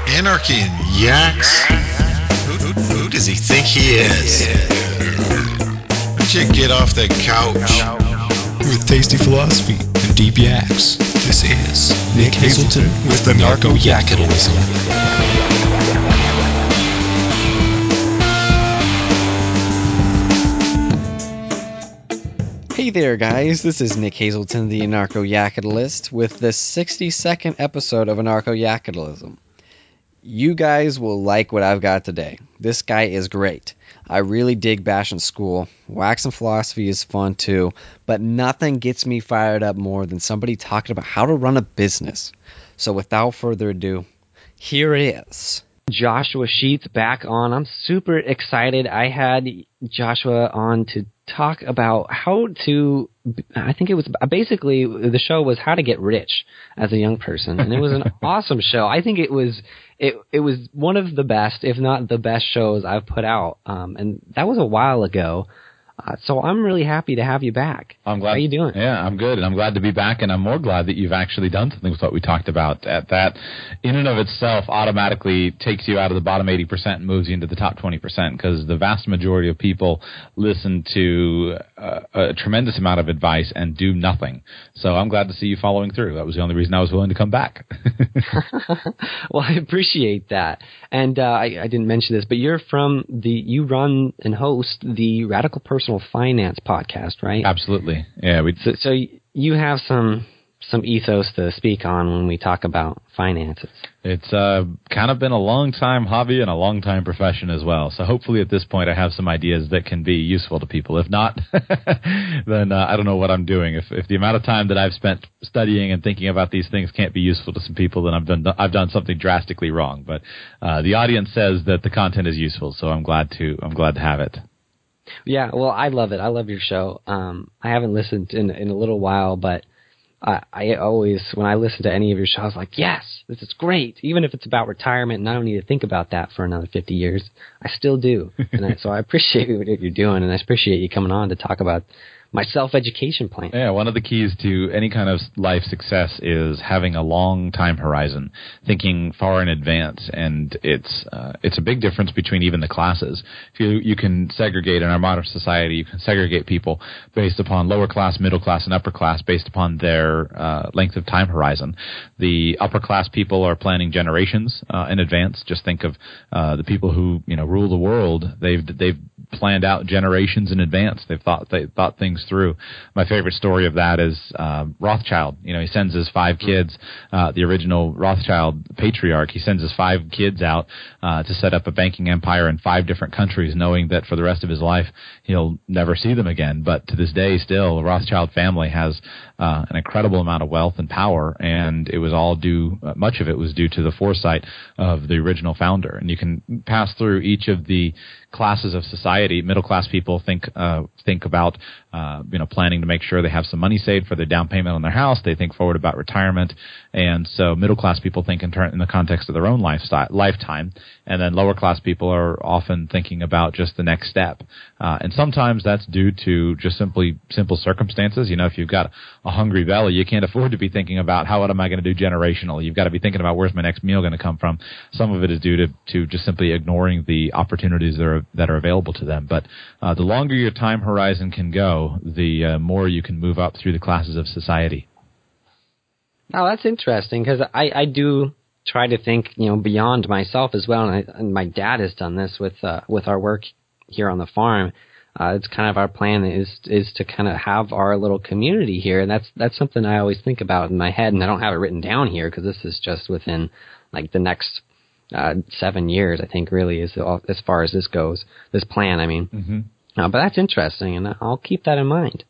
Anarchy and yaks? Who does he think he is? Why don't you get off that couch? With tasty philosophy and deep yaks, this is Nick Hazelton with the Narco Yakitalism. Hey there, guys. This is Nick Hazelton, the Anarcho-Yakitalist, with the 62nd episode of Anarcho-Yakitalism. You guys will like what I've got today. This guy is great. I really dig Bash in School. Wax and Philosophy is fun too, but nothing gets me fired up more than somebody talking about how to run a business. So without further ado, here it is. Joshua Sheets back on. I'm super excited. I had Joshua on to talk about how to, I think it was basically the show was how to get rich as a young person, and it was an awesome show. I think it was one of the best, if not the best shows I've put out, and that was a while ago. So I'm really happy to have you back. I'm glad. How you doing? Yeah, I'm good, and I'm glad to be back, and I'm more glad that you've actually done something with what we talked about. That, in and of itself, automatically takes you out of the bottom 80% and moves you into the top 20%, because the vast majority of people listen to a tremendous amount of advice and do nothing. So I'm glad to see you following through. That was the only reason I was willing to come back. Well, I appreciate that. And I didn't mention this, but you run and host the Radical Personal Finance podcast, right? Absolutely. Yeah. So you have some ethos to speak on when we talk about finances. It's kind of been a long time hobby and a long time profession as well. So hopefully at this point I have some ideas that can be useful to people. If not, then I don't know what I'm doing. If the amount of time that I've spent studying and thinking about these things can't be useful to some people, then I've done something drastically wrong. But the audience says that the content is useful, so I'm glad to have it. Yeah, well, I love it. I love your show. I haven't listened in a little while, but I always, when I listen to any of your shows, I was like, yes, this is great. Even if it's about retirement and I don't need to think about that for another 50 years, I still do. So I appreciate what you're doing, and I appreciate you coming on to talk about my self-education plan. Yeah, one of the keys to any kind of life success is having a long time horizon, thinking far in advance, and it's a big difference between even the classes. If you can segregate in our modern society, you can segregate people based upon lower class, middle class, and upper class based upon their length of time horizon. The upper class people are planning generations in advance. Just think of the people who rule the world. They've planned out generations in advance. They thought things through. My favorite story of that is Rothschild. He sends his 5 kids, the original Rothschild patriarch. He sends his 5 kids out to set up a banking empire in 5 different countries, knowing that for the rest of his life he'll never see them again. But to this day, still, the Rothschild family has an incredible amount of wealth and power, and it was all much of it was due to the foresight of the original founder. And you can pass through each of the classes of society. Middle class people think about planning to make sure they have some money saved for their down payment on their house. They think forward about retirement, and so middle class people think in the context of their own lifetime, and then lower class people are often thinking about just the next step. And sometimes that's due to just simple circumstances. If you've got a hungry belly, you can't afford to be thinking about what am I going to do generationally. You've got to be thinking about where's my next meal going to come from. Some of it is due to just simply ignoring the opportunities that are available to them. But the longer your time horizon can go, the more you can move up through the classes of society. Oh, that's interesting, because I do try to think beyond myself as well, and my dad has done this with our work here on the farm. It's kind of our plan is to kind of have our little community here, and that's something I always think about in my head, and I don't have it written down here because this is just within like the next 7 years, I think, really, is as far as this goes. This plan, I mean. Mm-hmm. But that's interesting, and I'll keep that in mind.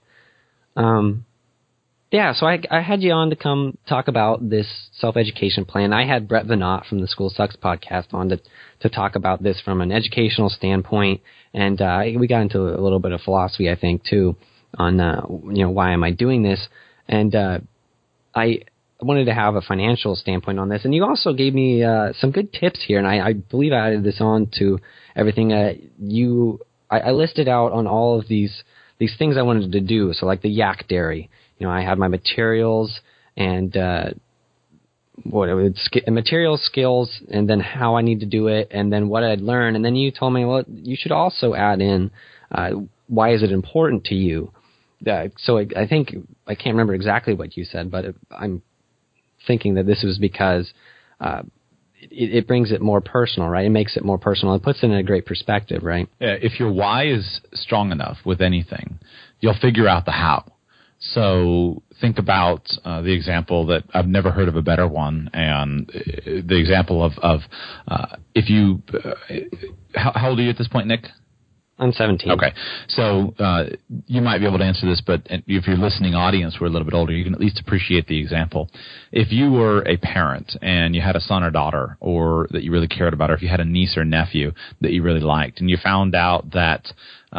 Yeah, so I had you on to come talk about this self-education plan. I had Brett Venat from the School Sucks podcast on to talk about this from an educational standpoint, and we got into a little bit of philosophy, I think, too, on why am I doing this, and I wanted to have a financial standpoint on this, and you also gave me some good tips here, and I believe I added this on to everything. I listed out on all of these things I wanted to do, so like the yak dairy. I had my materials and material skills, and then how I need to do it, and then what I'd learn. And then you told me, well, you should also add in why is it important to you. So I think, I can't remember exactly what you said, but I'm thinking that this was because it brings it more personal, right? It makes it more personal. It puts it in a great perspective, right? Yeah, if your why is strong enough with anything, you'll figure out the how. So think about the example that I've never heard of a better one, and the example of if you how old are you at this point, Nick? I'm 17. Okay. So you might be able to answer this, but if you're listening audience who are a little bit older, you can at least appreciate the example. If you were a parent and you had a son or daughter or that you really cared about, or if you had a niece or nephew that you really liked, and you found out that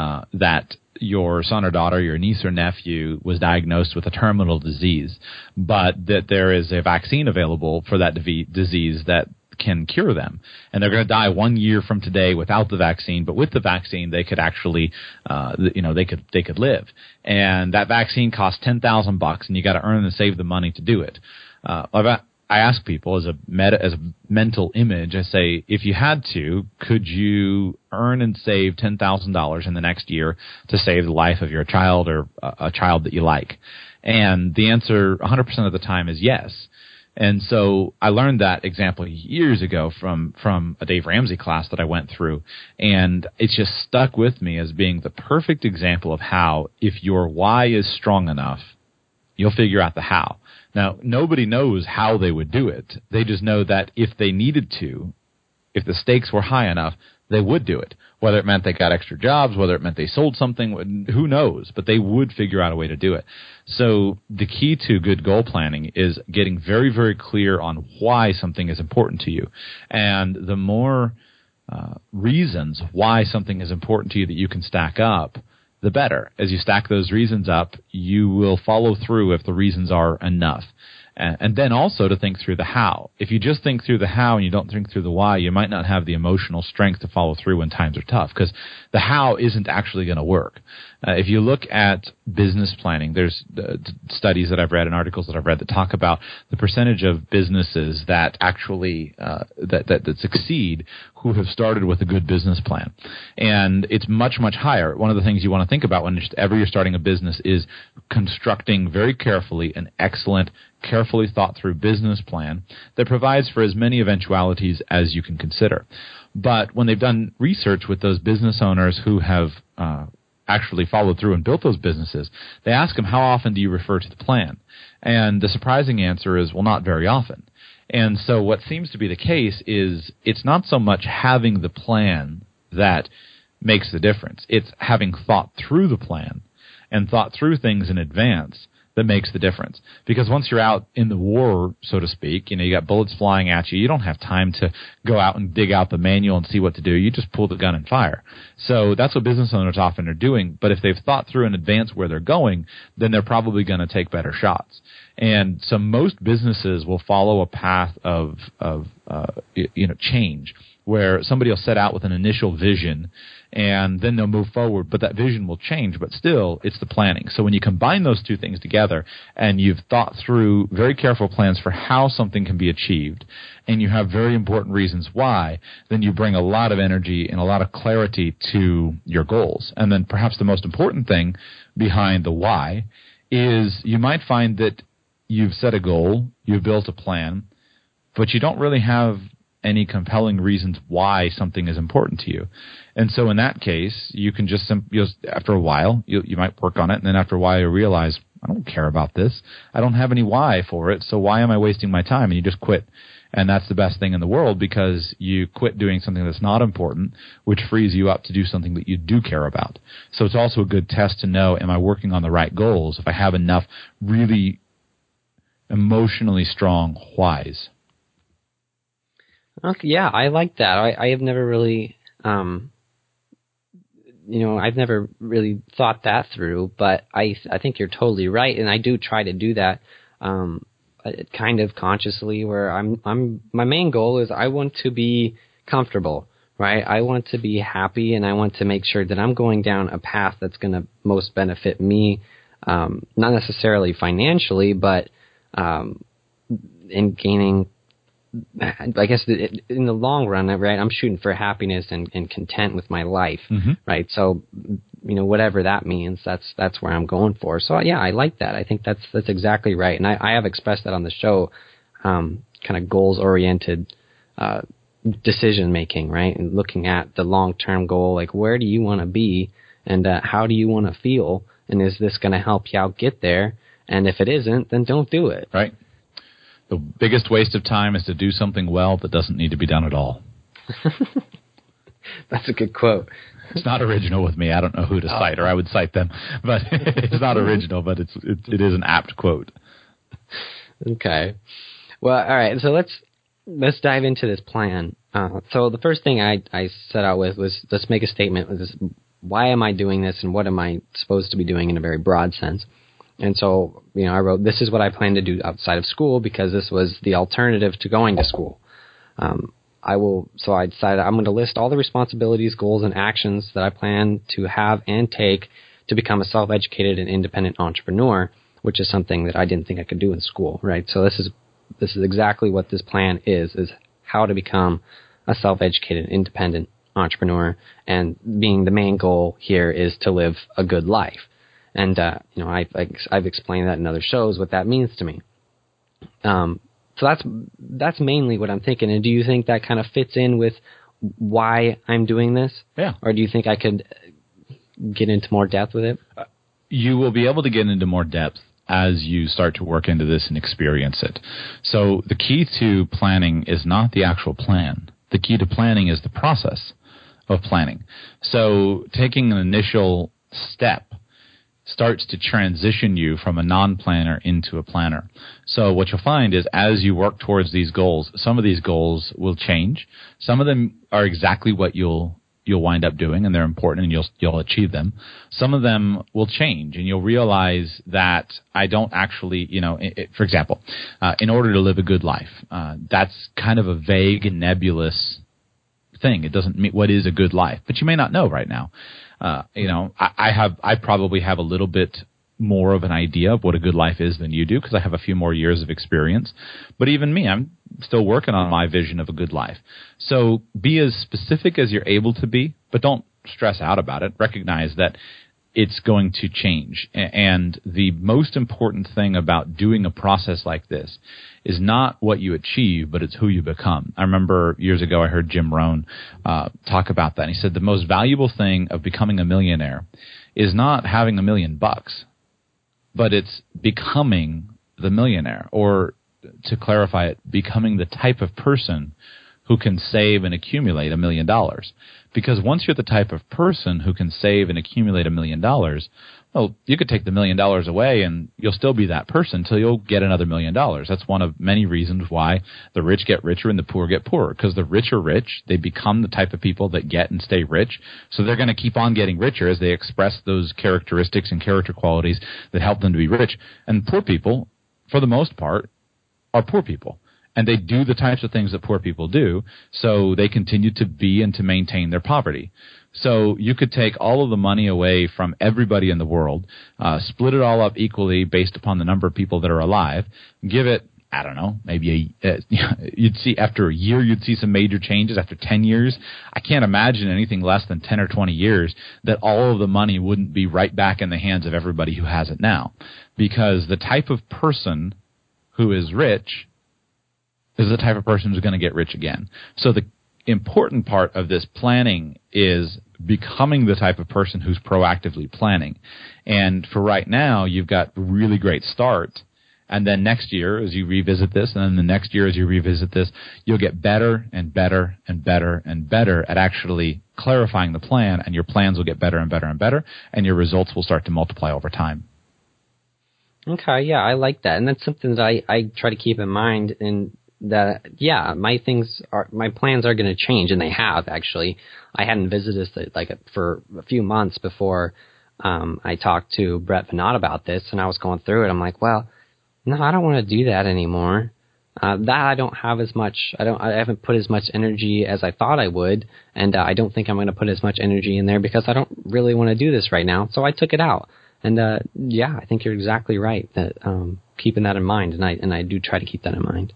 your son or daughter, your niece or nephew was diagnosed with a terminal disease, but that there is a vaccine available for that disease that can cure them, and they're going to die 1 year from today without the vaccine, but with the vaccine they could actually they could live, and that vaccine costs $10,000 and you got to earn and save the money to do it. I ask people as a mental image, I say, if you had to, could you earn and save $10,000 in the next year to save the life of your child or a child that you like? And the answer 100% of the time is yes. And so I learned that example years ago from a Dave Ramsey class that I went through, and it's just stuck with me as being the perfect example of how, if your why is strong enough, you'll figure out the how. Now, nobody knows how they would do it. They just know that if they needed to, if the stakes were high enough, they would do it. Whether it meant they got extra jobs, whether it meant they sold something, who knows? But they would figure out a way to do it. So the key to good goal planning is getting very, very clear on why something is important to you. And the more reasons why something is important to you that you can stack up, the better. As you stack those reasons up, you will follow through if the reasons are enough. And then also to think through the how. If you just think through the how and you don't think through the why, you might not have the emotional strength to follow through when times are tough, because the how isn't actually going to work. If you look at business planning, there's studies that I've read and articles that I've read that talk about the percentage of businesses that actually that succeed who have started with a good business plan. And it's much, much higher. One of the things you want to think about whenever you're starting a business is constructing very carefully an excellent, carefully thought through business plan that provides for as many eventualities as you can consider. But when they've done research with those business owners who have actually followed through and built those businesses, they ask them, how often do you refer to the plan? And the surprising answer is, well, not very often. And so what seems to be the case is it's not so much having the plan that makes the difference. It's having thought through the plan and thought through things in advance that makes the difference. Because once you're out in the war, so to speak, you got bullets flying at you, you don't have time to go out and dig out the manual and see what to do. You just pull the gun and fire. So that's what business owners often are doing. But if they've thought through in advance where they're going, then they're probably going to take better shots. And so most businesses will follow a path of change, where somebody will set out with an initial vision and then they'll move forward, but that vision will change, but still it's the planning. So when you combine those two things together and you've thought through very careful plans for how something can be achieved, and you have very important reasons why, then you bring a lot of energy and a lot of clarity to your goals. And then perhaps the most important thing behind the why is you might find that you've set a goal, you've built a plan, but you don't really have any compelling reasons why something is important to you. And so in that case, you can just after a while, you might work on it, and then after a while you realize, I don't care about this. I don't have any why for it, so why am I wasting my time? And you just quit. And that's the best thing in the world, because you quit doing something that's not important, which frees you up to do something that you do care about. So it's also a good test to know, am I working on the right goals if I have enough really emotionally strong whys? Okay, yeah, I like that. I have never really, I've never really thought that through, but I think you're totally right, and I do try to do that, kind of consciously, where my main goal is I want to be comfortable, right? I want to be happy, and I want to make sure that I'm going down a path that's going to most benefit me, not necessarily financially, but in gaining, I guess in the long run, right, I'm shooting for happiness and content with my life, right? So, whatever that means, that's where I'm going for. So yeah, I like that. I think that's exactly right. And I have expressed that on the show, kind of goals oriented, decision making, right? And looking at the long-term goal, like where do you want to be and how do you want to feel? And is this going to help you out get there? And if it isn't, then don't do it. Right. The biggest waste of time is to do something well that doesn't need to be done at all. That's a good quote. It's not original with me. I don't know who to cite, or I would cite them. But it's not original, but it is an apt quote. Okay. Well, all right. So let's dive into this plan. So the first thing I set out with was, let's make a statement. Why am I doing this, and what am I supposed to be doing in a very broad sense? And so, I wrote, this is what I plan to do outside of school, because this was the alternative to going to school. So I decided I'm going to list all the responsibilities, goals, and actions that I plan to have and take to become a self-educated and independent entrepreneur, which is something that I didn't think I could do in school, right? So this is exactly what this plan is how to become a self-educated, independent entrepreneur. And being the main goal here is to live a good life. And, I've explained that in other shows, what that means to me. So that's mainly what I'm thinking. And do you think that kind of fits in with why I'm doing this? Yeah. Or do you think I could get into more depth with it? You will be able to get into more depth as you start to work into this and experience it. So the key to planning is not the actual plan. The key to planning is the process of planning. So taking an initial step starts to transition you from a non-planner into a planner. So what you'll find is, as you work towards these goals, some of these goals will change. Some of them are exactly what you'll wind up doing, and they're important, and you'll achieve them. Some of them will change, and you'll realize that I don't actually, for example, in order to live a good life, that's kind of a vague and nebulous thing. It doesn't mean what is a good life, but you may not know right now. I probably have a little bit more of an idea of what a good life is than you do, because I have a few more years of experience. But even me, I'm still working on my vision of a good life. So be as specific as you're able to be, but don't stress out about it. Recognize that it's going to change. And the most important thing about doing a process like this is not what you achieve, but it's who you become. I remember years ago I heard Jim Rohn talk about that. And he said the most valuable thing of becoming a millionaire is not having $1 million, but it's becoming the millionaire. Or to clarify it, becoming the type of person who can save and accumulate $1 million. Because once you're the type of person who can save and accumulate $1 million, well, you could take the $1 million away and you'll still be that person until you'll get another $1 million. That's one of many reasons why the rich get richer and the poor get poorer. Because the rich are rich. They become the type of people that get and stay rich. So they're going to keep on getting richer as they express those characteristics and character qualities that help them to be rich. And poor people, for the most part, are poor people. And they do the types of things that poor people do, so they continue to be and to maintain their poverty. So you could take all of the money away from everybody in the world, split it all up equally based upon the number of people that are alive, give it, I don't know, maybe you'd see after a year you'd see some major changes. After 10 years, I can't imagine anything less than 10 or 20 years that all of the money wouldn't be right back in the hands of everybody who has it now. Because the type of person who is rich is the type of person who's going to get rich again. So the important part of this planning is becoming the type of person who's proactively planning. And for right now, you've got a really great start. And then next year, as you revisit this, and then the next year as you revisit this, you'll get better and better and better and better at actually clarifying the plan, and your plans will get better and better and better, and your results will start to multiply over time. Okay, yeah, I like that. And that's something that I try to keep in mind, and that, yeah, my plans are going to change, and they have, actually. I hadn't visited this for a few months before I talked to Brett Veinotte about this, and I was going through it. I'm like, well, no, I don't want to do that anymore. That I don't have as much, I haven't put as much energy as I thought I would, and I don't think I'm going to put as much energy in there because I don't really want to do this right now, so I took it out. And, yeah, I think you're exactly right that keeping that in mind, and I do try to keep that in mind.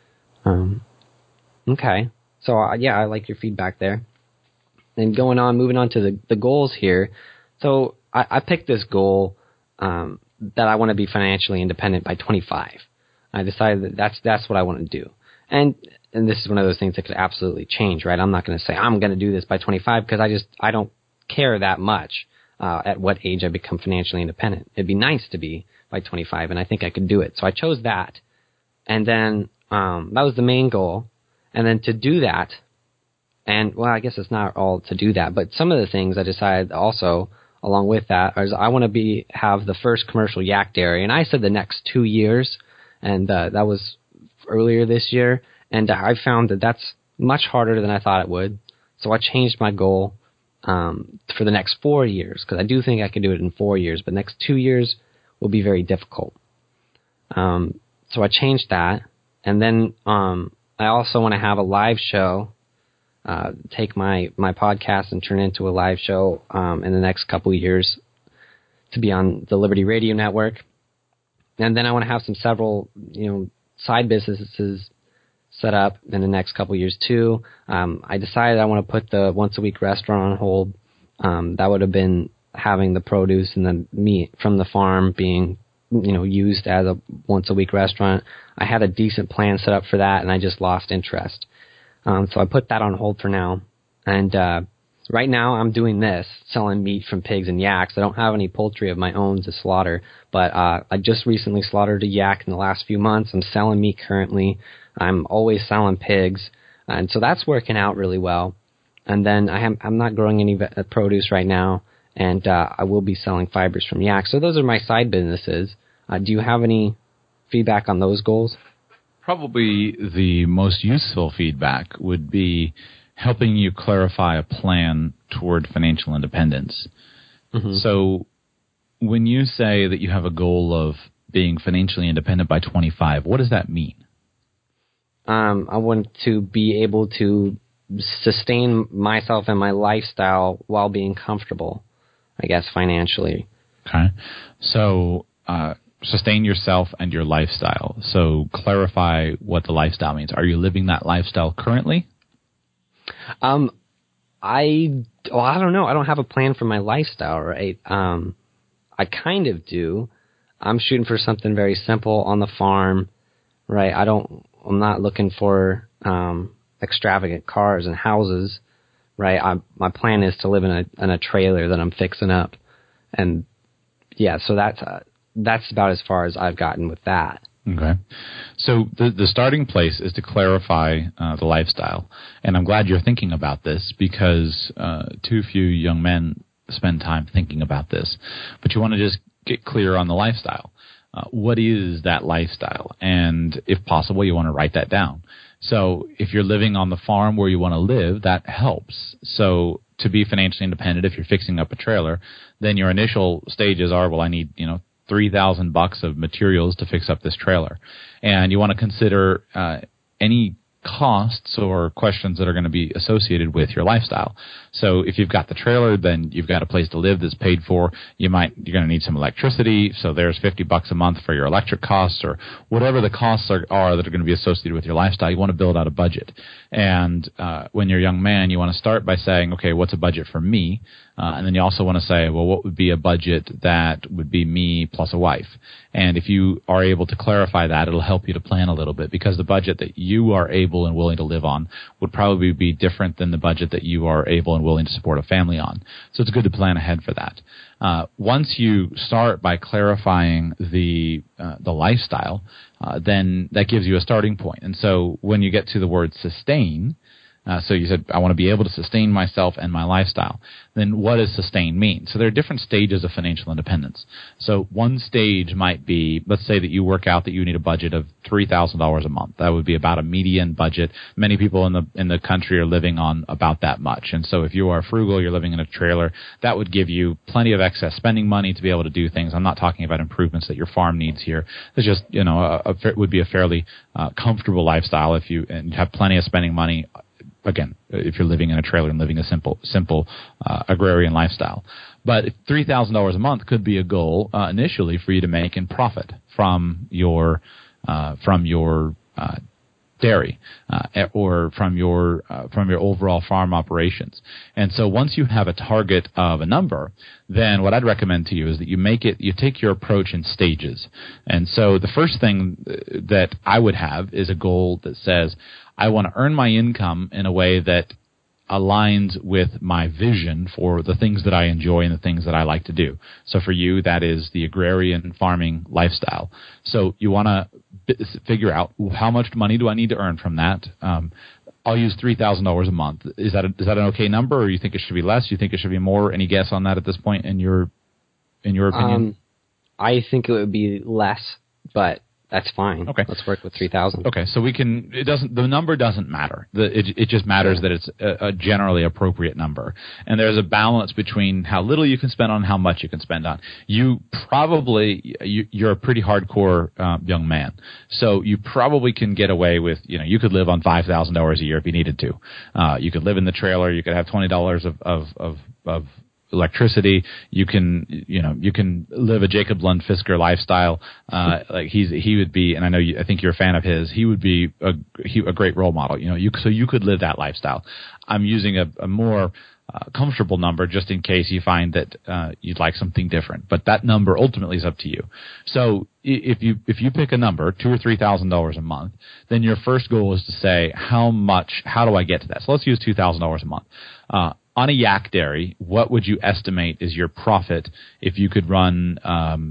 Okay. So, I like your feedback there. And moving on to the goals here. So I picked this goal that I want to be financially independent by 25. I decided that that's what I want to do. And this is one of those things that could absolutely change, right? I'm not going to say I'm going to do this by 25 because I don't care that much at what age I become financially independent. It'd be nice to be by 25, and I think I could do it. So I chose that. And then that was the main goal. And then to do that, and, well, I guess it's not all to do that, but some of the things I decided also along with that is I want to have the first commercial yak dairy. And I said the next 2 years, and that was earlier this year. And I found that that's much harder than I thought it would. So I changed my goal for the next 4 years, because I do think I can do it in 4 years, but next 2 years will be very difficult. So I changed that. And then I also want to have a live show. Take my podcast and turn it into a live show in the next couple of years to be on the Liberty Radio Network. And then I want to have several side businesses set up in the next couple of years too. I decided I want to put the once a week restaurant on hold. That would have been having the produce and the meat from the farm being used as a once a week restaurant. I had a decent plan set up for that, and I just lost interest. So I put that on hold for now. And right now I'm doing this, selling meat from pigs and yaks. I don't have any poultry of my own to slaughter, but I just recently slaughtered a yak in the last few months. I'm selling meat currently. I'm always selling pigs. And so that's working out really well. And then I'm not growing any produce right now, and I will be selling fibers from yaks. So those are my side businesses. Do you have any feedback on those goals? Probably the most useful feedback would be helping you clarify a plan toward financial independence. Mm-hmm. So when you say that you have a goal of being financially independent by 25, what does that mean? I want to be able to sustain myself and my lifestyle while being comfortable, I guess, financially. Okay. So sustain yourself and your lifestyle. So clarify what the lifestyle means. Are you living that lifestyle currently? I don't know. I don't have a plan for my lifestyle, right? I kind of do. I'm shooting for something very simple on the farm, right? I'm not looking for extravagant cars and houses, right? My plan is to live in a trailer that I'm fixing up, and yeah, so that's about as far as I've gotten with that. Okay. So the starting place is to clarify the lifestyle. And I'm glad you're thinking about this because too few young men spend time thinking about this. But you want to just get clear on the lifestyle. What is that lifestyle? And if possible, you want to write that down. So if you're living on the farm where you want to live, that helps. So to be financially independent, if you're fixing up a trailer, then your initial stages are, well, I need, $3,000 of materials to fix up this trailer. And you want to consider any costs or questions that are going to be associated with your lifestyle. So if you've got the trailer, then you've got a place to live that's paid for. You're going to need some electricity. So there's $50 a month for your electric costs or whatever the costs are that are going to be associated with your lifestyle. You want to build out a budget. And when you're a young man, you want to start by saying, okay, what's a budget for me? And then you also want to say, well, what would be a budget that would be me plus a wife? And if you are able to clarify that, it'll help you to plan a little bit because the budget that you are able and willing to live on would probably be different than the budget that you are able and willing to support a family on. So it's good to plan ahead for that. Once you start by clarifying the lifestyle, then that gives you a starting point. And so when you get to the word sustain, so you said, I want to be able to sustain myself and my lifestyle. Then what does sustain mean? So there are different stages of financial independence. So one stage might be, let's say that you work out that you need a budget of $3,000 a month. That would be about a median budget. Many people in the country are living on about that much. And so if you are frugal, you're living in a trailer, that would give you plenty of excess spending money to be able to do things. I'm not talking about improvements that your farm needs here. It's just, would be a fairly comfortable lifestyle if you have plenty of spending money again, if you're living in a trailer and living a simple agrarian lifestyle. But $3,000 a month could be a goal initially for you to make in profit from your dairy or from your overall farm operations. And so once you have a target of a number, then what I'd recommend to you is that you take your approach in stages. And so the first thing that I would have is a goal that says I want to earn my income in a way that aligns with my vision for the things that I enjoy and the things that I like to do. So for you, that is the agrarian farming lifestyle. So you want to figure out how much money do I need to earn from that. I'll use $3,000 a month. Is that an okay number, or you think it should be less? You think it should be more? Any guess on that at this point in your opinion? I think it would be less, but that's fine. Okay. Let's work with 3,000. Okay, so the number doesn't matter. It just matters that it's a generally appropriate number. And there's a balance between how little you can spend on and how much you can spend on. You're a pretty hardcore young man. So you probably can get away with, you could live on $5,000 a year if you needed to. You could live in the trailer, you could have $20 of electricity. You can live a Jacob Lund Fisker lifestyle. Like he would be, and I think you're a fan of his. He would be a great role model. So you could live that lifestyle. I'm using a more comfortable number just in case you find that you'd like something different. But that number ultimately is up to you. So if you pick a number, $2,000 or $3,000 a month, then your first goal is to say how do I get to that? So let's use $2,000 a month. On a yak dairy, what would you estimate is your profit if you could run,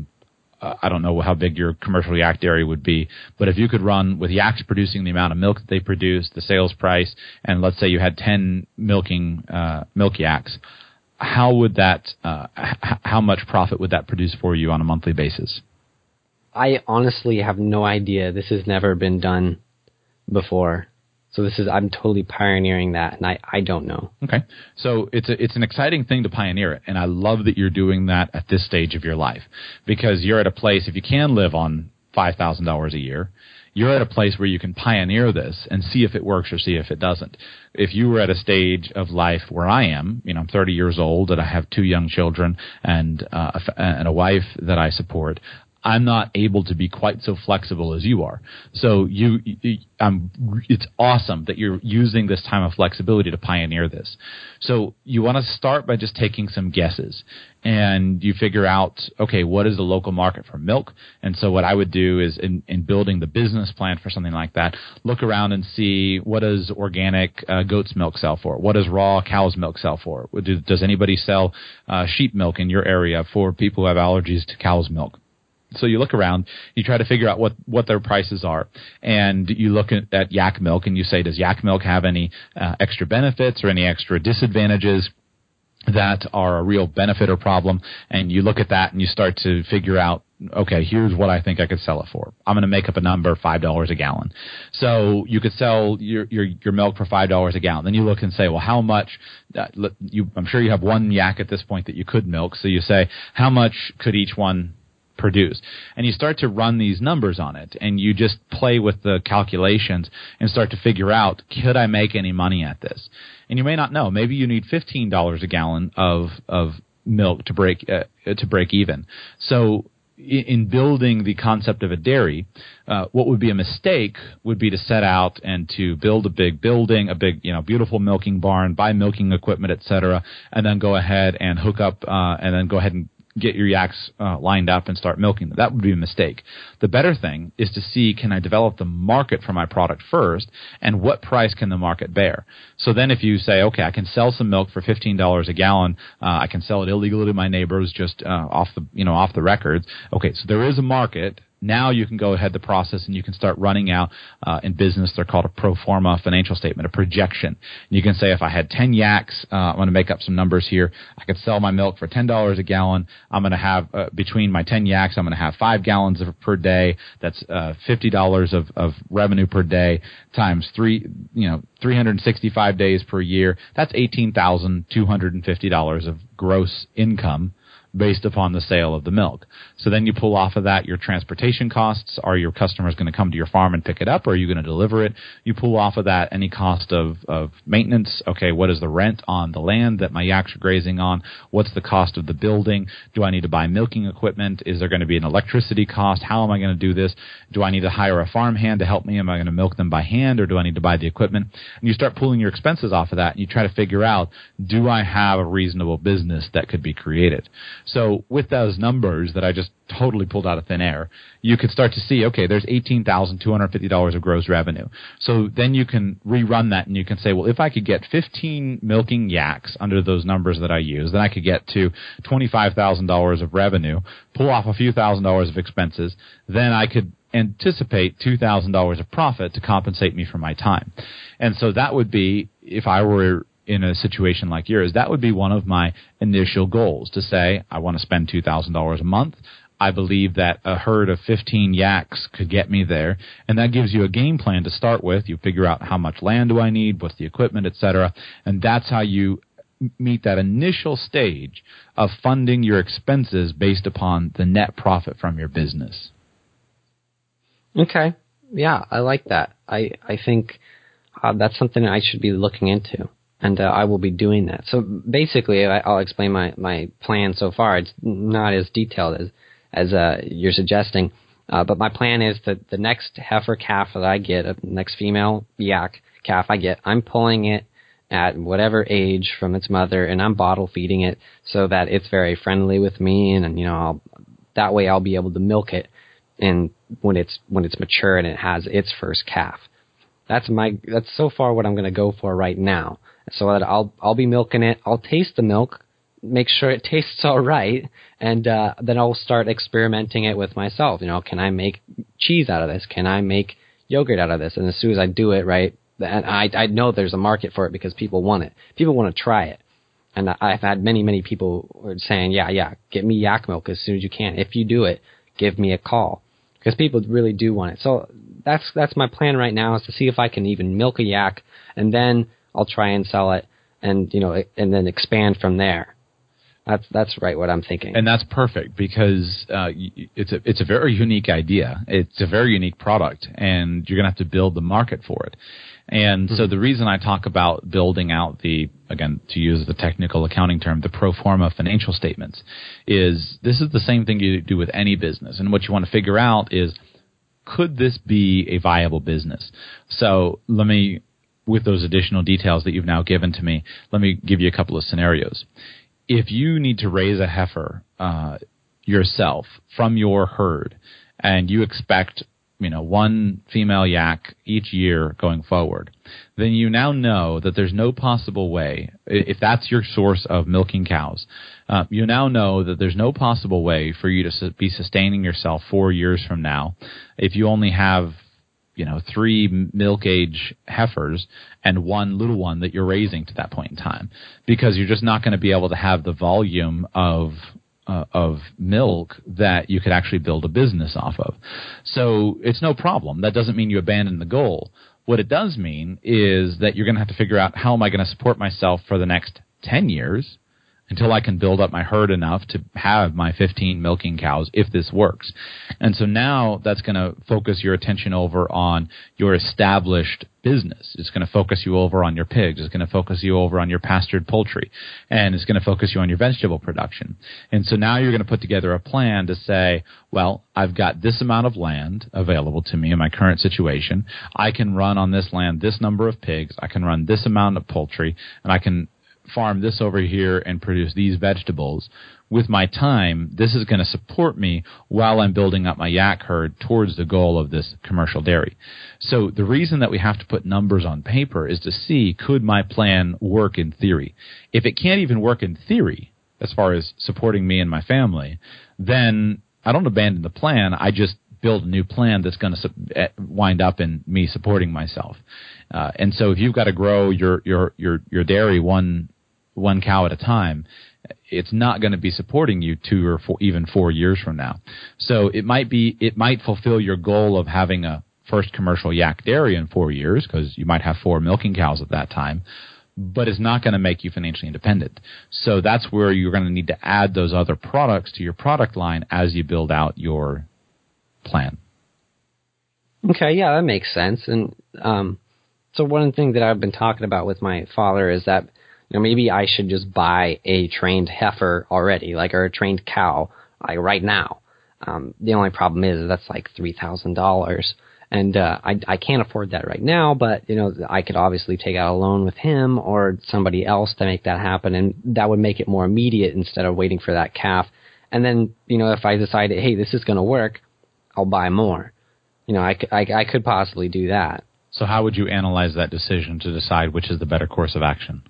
I don't know how big your commercial yak dairy would be, but if you could run with yaks producing the amount of milk that they produce, the sales price, and let's say you had 10 milk yaks, how much profit would that produce for you on a monthly basis? I honestly have no idea. This has never been done before. So I'm totally pioneering that, and I don't know. Okay. So it's an exciting thing to pioneer it, and I love that you're doing that at this stage of your life, because you're at a place, if you can live on $5,000 a year, you're at a place where you can pioneer this and see if it works or see if it doesn't. If you were at a stage of life where I am, I'm 30 years old and I have 2 young children and a wife that I support, I'm not able to be quite so flexible as you are. So it's awesome that you're using this time of flexibility to pioneer this. So you want to start by just taking some guesses, and you figure out, okay, what is the local market for milk? And so what I would do is in building the business plan for something like that, look around and see what does organic goat's milk sell for? What does raw cow's milk sell for? Does anybody sell sheep milk in your area for people who have allergies to cow's milk? So you look around, you try to figure out what their prices are, and you look at yak milk and you say, does yak milk have any extra benefits or any extra disadvantages that are a real benefit or problem? And you look at that and you start to figure out, okay, here's what I think I could sell it for. I'm going to make up a number, $5 a gallon. So you could sell your milk for $5 a gallon. Then you look and say, well, how much? I'm sure you have one yak at this point that you could milk. So you say, how much could each one produce? And you start to run these numbers on it, and you just play with the calculations and start to figure out, could I make any money at this? And you may not know. Maybe you need $15 a gallon of milk to break even. So in building the concept of a dairy, what would be a mistake would be to set out and to build a big building, a big, beautiful milking barn, buy milking equipment, etc., and then go ahead and hook up, and then go ahead and get your yaks lined up and start milking them. That would be a mistake. The better thing is to see, can I develop the market for my product first, and what price can the market bear? So then if you say, okay, I can sell some milk for $15 a gallon, I can sell it illegally to my neighbors just off the records. Okay, so there is a market. Now you can go ahead the process and you can start running out in business. They're called a pro forma financial statement, a projection. And you can say, if I had 10 yaks, I'm going to make up some numbers here. I could sell my milk for $10 a gallon. I'm going to have between my 10 yaks, I'm going to have 5 gallons per day. That's $50 of revenue per day times 365 days per year. That's $18,250 of gross income based upon the sale of the milk. So then you pull off of that your transportation costs. Are your customers going to come to your farm and pick it up, or are you going to deliver it? You pull off of that any cost of maintenance. Okay, what is the rent on the land that my yaks are grazing on? What's the cost of the building? Do I need to buy milking equipment? Is there going to be an electricity cost? How am I going to do this? Do I need to hire a farmhand to help me? Am I going to milk them by hand, or do I need to buy the equipment? And you start pulling your expenses off of that, and you try to figure out, do I have a reasonable business that could be created? So with those numbers that I just totally pulled out of thin air, you could start to see, okay, there's $18,250 of gross revenue. So then you can rerun that, and you can say, well, if I could get 15 milking yaks under those numbers that I use, then I could get to $25,000 of revenue, pull off a few $1,000s of expenses, then I could anticipate $2,000 of profit to compensate me for my time. And so that would be, if I were in a situation like yours, that would be one of my initial goals, to say, I want to spend $2,000 a month. I believe that a herd of 15 yaks could get me there, and that gives you a game plan to start with. You figure out how much land do I need, what's the equipment, etc., and that's how you meet that initial stage of funding your expenses based upon the net profit from your business. Okay. Yeah, I like that. I think that's something I should be looking into. And I will be doing that. So basically, I'll explain my plan so far. It's not as detailed as you're suggesting. But my plan is that the next heifer calf that I get, next female yak calf I get, I'm pulling it at whatever age from its mother, and I'm bottle feeding it so that it's very friendly with me, and that way I'll be able to milk it, and when it's mature and it has its first calf. That's so far what I'm going to go for right now. So that I'll be milking it. I'll taste the milk, make sure it tastes all right, and then I'll start experimenting it with myself. Can I make cheese out of this? Can I make yogurt out of this? And as soon as I do it right, and I know there's a market for it because people want it. People want to try it. And I've had many people saying, yeah, get me yak milk as soon as you can. If you do it, give me a call. Because people really do want it. So that's my plan right now, is to see if I can even milk a yak, and then I'll try and sell it, and and then expand from there. That's right what I'm thinking. And that's perfect, because it's a very unique idea. It's a very unique product, and you're going to have to build the market for it. And so the reason I talk about building out again, to use the technical accounting term, the pro forma financial statements, is this is the same thing you do with any business. And what you want to figure out is, could this be a viable business? So with those additional details that you've now given to me, let me give you a couple of scenarios. If you need to raise a heifer yourself from your herd, and you expect one female yak each year going forward, then you now know that there's no possible way, if that's your source of milking cows, you now know that there's no possible way for you to be sustaining yourself 4 years from now if you only have 3 milk age heifers and one little one that you're raising to that point in time, because you're just not going to be able to have the volume of milk that you could actually build a business off of. So it's no problem. That doesn't mean you abandon the goal. What it does mean is that you're going to have to figure out, how am I going to support myself for the next 10 years until I can build up my herd enough to have my 15 milking cows, if this works. And so now that's going to focus your attention over on your established business. It's going to focus you over on your pigs. It's going to focus you over on your pastured poultry. And it's going to focus you on your vegetable production. And so now you're going to put together a plan to say, well, I've got this amount of land available to me in my current situation. I can run on this land this number of pigs. I can run this amount of poultry, and I can farm this over here and produce these vegetables. With my time, this is going to support me while I'm building up my yak herd towards the goal of this commercial dairy. So the reason that we have to put numbers on paper is to see, could my plan work in theory? If it can't even work in theory, as far as supporting me and my family, then I don't abandon the plan. I just build a new plan that's going to wind up in me supporting myself. And so if you've got to grow your dairy one cow at a time, it's not going to be supporting you 2 or even 4 years from now. So it might fulfill your goal of having a first commercial yak dairy in 4 years, because you might have 4 milking cows at that time. but it's not going to make you financially independent. So that's where you're going to need to add those other products to your product line as you build out your plan. Okay, yeah, that makes sense. And so one thing that I've been talking about with my father is that maybe I should just buy a trained heifer already, or a trained cow, right now. The only problem is that's like $3,000, and I can't afford that right now. But I could obviously take out a loan with him or somebody else to make that happen, and that would make it more immediate instead of waiting for that calf. And then if I decide, hey, this is going to work, I'll buy more. I could possibly do that. So how would you analyze that decision to decide which is the better course of action?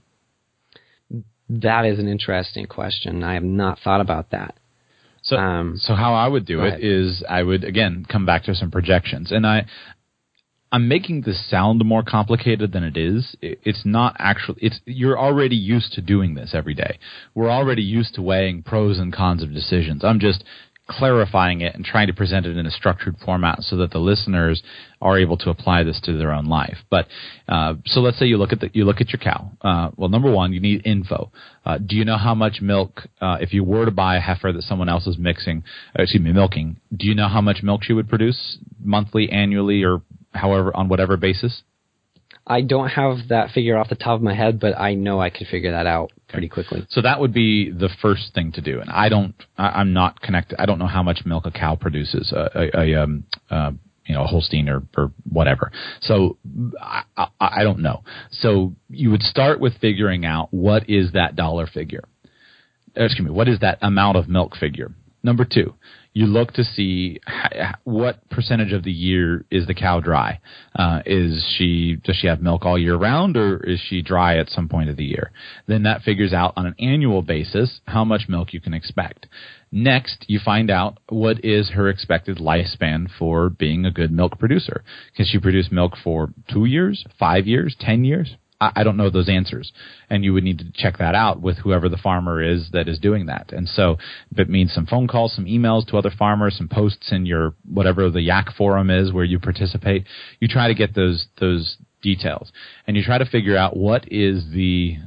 That is an interesting question. I have not thought about that. So how I would do it is I would, again, come back to some projections. And I'm making this sound more complicated than it is. It's not actually – you're already used to doing this every day. We're already used to weighing pros and cons of decisions. I'm just clarifying it and trying to present it in a structured format so that the listeners are able to apply this to their own life. But so let's say you look at your cow. Well, number one, you need info. Do you know how much milk? If you were to buy a heifer that someone else is milking, do you know how much milk she would produce monthly, annually, or however on whatever basis? I don't have that figure off the top of my head, but I know I could figure that out pretty quickly. So that would be the first thing to do. And I'm not connected. I don't know how much milk a cow produces, a Holstein or whatever. So I don't know. So you would start with figuring out what is that dollar figure. What is that amount of milk figure? Number two, you look to see what percentage of the year is the cow dry. Does she have milk all year round, or is she dry at some point of the year? Then that figures out on an annual basis how much milk you can expect. Next, you find out what is her expected lifespan for being a good milk producer. Can she produce milk for 2 years, 5 years, 10 years? I don't know those answers, and you would need to check that out with whoever the farmer is that is doing that. And so that means some phone calls, some emails to other farmers, some posts in your whatever the Yak forum is where you participate. You try to get those details, and you try to figure out what is the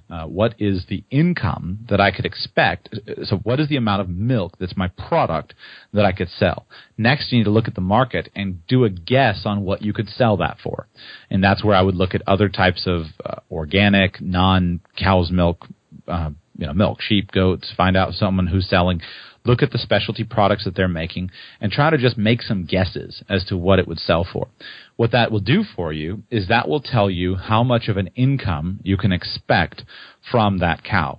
income that I could expect. So what is the amount of milk that's my product that I could sell? Next, you need to look at the market and do a guess on what you could sell that for. And that's where I would look at other types of organic, non-cow's milk, milk, sheep, goats, find out someone who's selling. Look at the specialty products that they're making and try to just make some guesses as to what it would sell for. What that will do for you is that will tell you how much of an income you can expect from that cow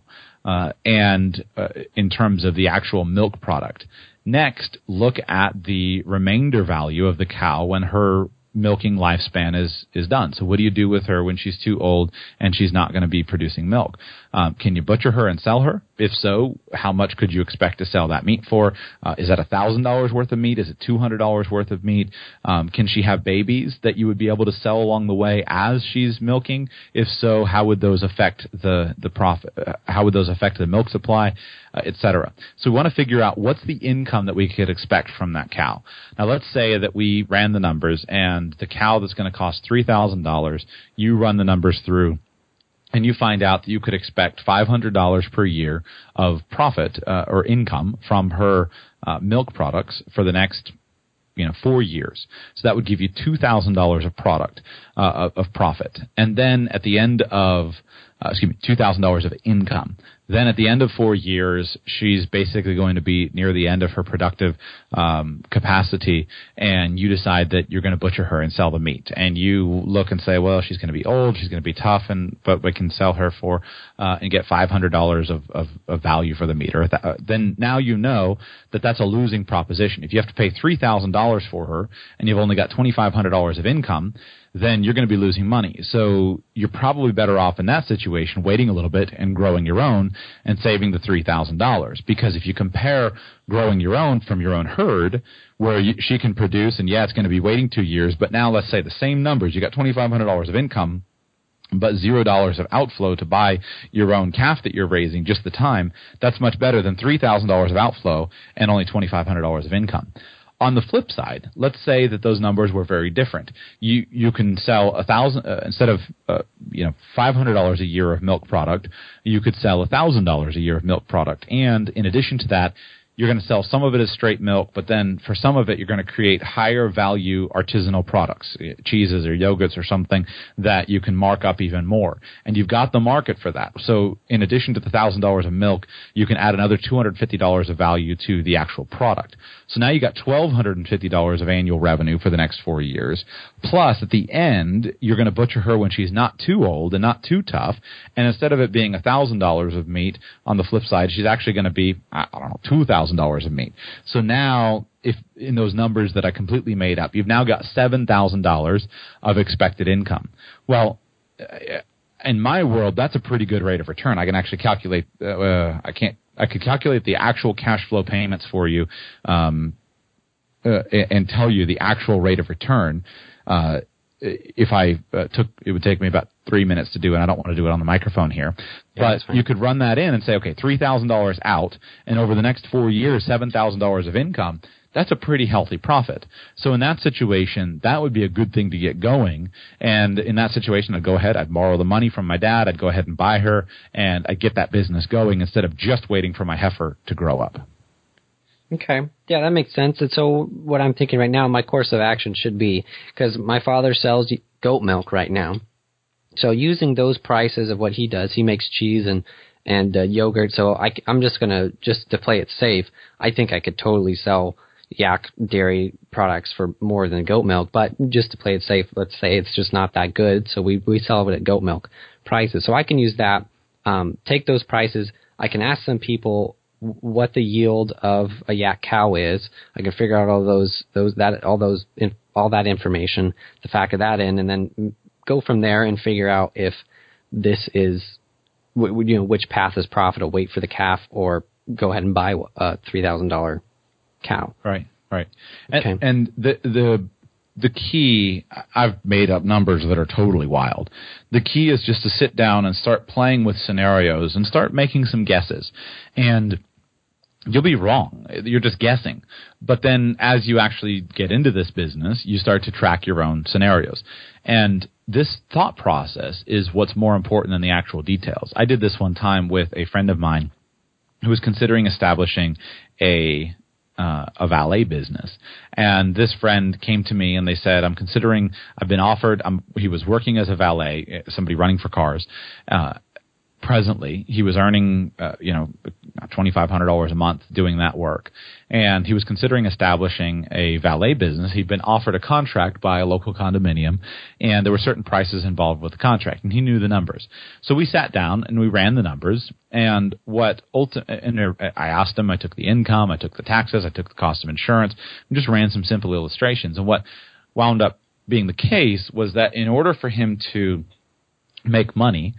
and in terms of the actual milk product. Next, look at the remainder value of the cow when her milking lifespan is done. So what do you do with her when she's too old and she's not going to be producing milk? Can you butcher her and sell her? If so, how much could you expect to sell that meat for? Is that $1,000 worth of meat? Is it $200 worth of meat? Can she have babies that you would be able to sell along the way as she's milking? If so, how would those affect the profit? How would those affect the milk supply, etc.? So we want to figure out what's the income that we could expect from that cow. Now, let's say that we ran the numbers and the cow that's going to cost $3,000, you run the numbers through, and you find out that you could expect $500 per year of profit or income from her milk products for the next 4 years. So that would give you $2,000 of profit. And then at the end of $2,000 of income. Then at the end of 4 years, she's basically going to be near the end of her productive capacity, and you decide that you're going to butcher her and sell the meat. And you look and say, well, she's going to be old, she's going to be tough, but we can sell her for and get $500 of value for the meat. Or then now you know that that's a losing proposition. If you have to pay $3,000 for her and you've only got $2,500 of income, then you're going to be losing money. So you're probably better off in that situation waiting a little bit and growing your own and saving the $3,000. Because if you compare growing your own from your own herd, where she can produce, and it's going to be waiting 2 years, but now let's say the same numbers, you got $2,500 of income, but $0 of outflow to buy your own calf that you're raising, just the time, that's much better than $3,000 of outflow and only $2,500 of income. on the flip side, let's say that those numbers were very different. You can sell 1,000 instead of $500 a year of milk product, you could sell $1,000 a year of milk product, and in addition to that, you're going to sell some of it as straight milk, but then for some of it, you're going to create higher value artisanal products, cheeses or yogurts or something that you can mark up even more. And you've got the market for that. So in addition to the $1,000 of milk, you can add another $250 of value to the actual product. So now you got $1,250 of annual revenue for the next 4 years. Plus, at the end, you're going to butcher her when she's not too old and not too tough. And instead of it being $1,000 of meat, on the flip side, she's actually going to be, $2,000 of meat. So now, if in those numbers that I completely made up, you've now got $7,000 of expected income. Well, in my world, that's a pretty good rate of return. I can actually calculate. I could calculate the actual cash flow payments for you, and tell you the actual rate of return. If I it would take me about 3 minutes to do it. I don't want to do it on the microphone here. Yeah, but you could run that in and say, okay, $3,000 out, and over the next 4 years, $7,000 of income. That's a pretty healthy profit. So in that situation, that would be a good thing to get going. And in that situation, I'd go ahead, I'd borrow the money from my dad, I'd go ahead and buy her, and I'd get that business going instead of just waiting for my heifer to grow up. Okay. Yeah, that makes sense. And so what I'm thinking right now, my course of action should be, because my father sells goat milk right now. So using those prices of what he does, he makes cheese and yogurt. So I'm just going to, just to play it safe, I think I could totally sell yak dairy products for more than goat milk. But just to play it safe, let's say it's just not that good. So we sell it at goat milk prices. So I can use that, take those prices. I can ask some people what the yield of a yak cow is. I can figure out all that information to factor that in, and then go from there and figure out if this is, which path is profitable. Wait for the calf, or go ahead and buy a $3,000 cow. Right. Okay. And the key, I've made up numbers that are totally wild. The key is just to sit down and start playing with scenarios and start making some guesses. And you'll be wrong. You're just guessing. But then as you actually get into this business, you start to track your own scenarios. And this thought process is what's more important than the actual details. I did this one time with a friend of mine who was considering establishing a valet business. And this friend came to me and they said, I've been offered, he was working as a valet, somebody running for cars. Presently, he was earning, $2,500 a month doing that work. And he was considering establishing a valet business. He'd been offered a contract by a local condominium, and there were certain prices involved with the contract, and he knew the numbers. So we sat down and we ran the numbers, and I asked him, I took the income, I took the taxes, I took the cost of insurance, and just ran some simple illustrations. And what wound up being the case was that in order for him to make money,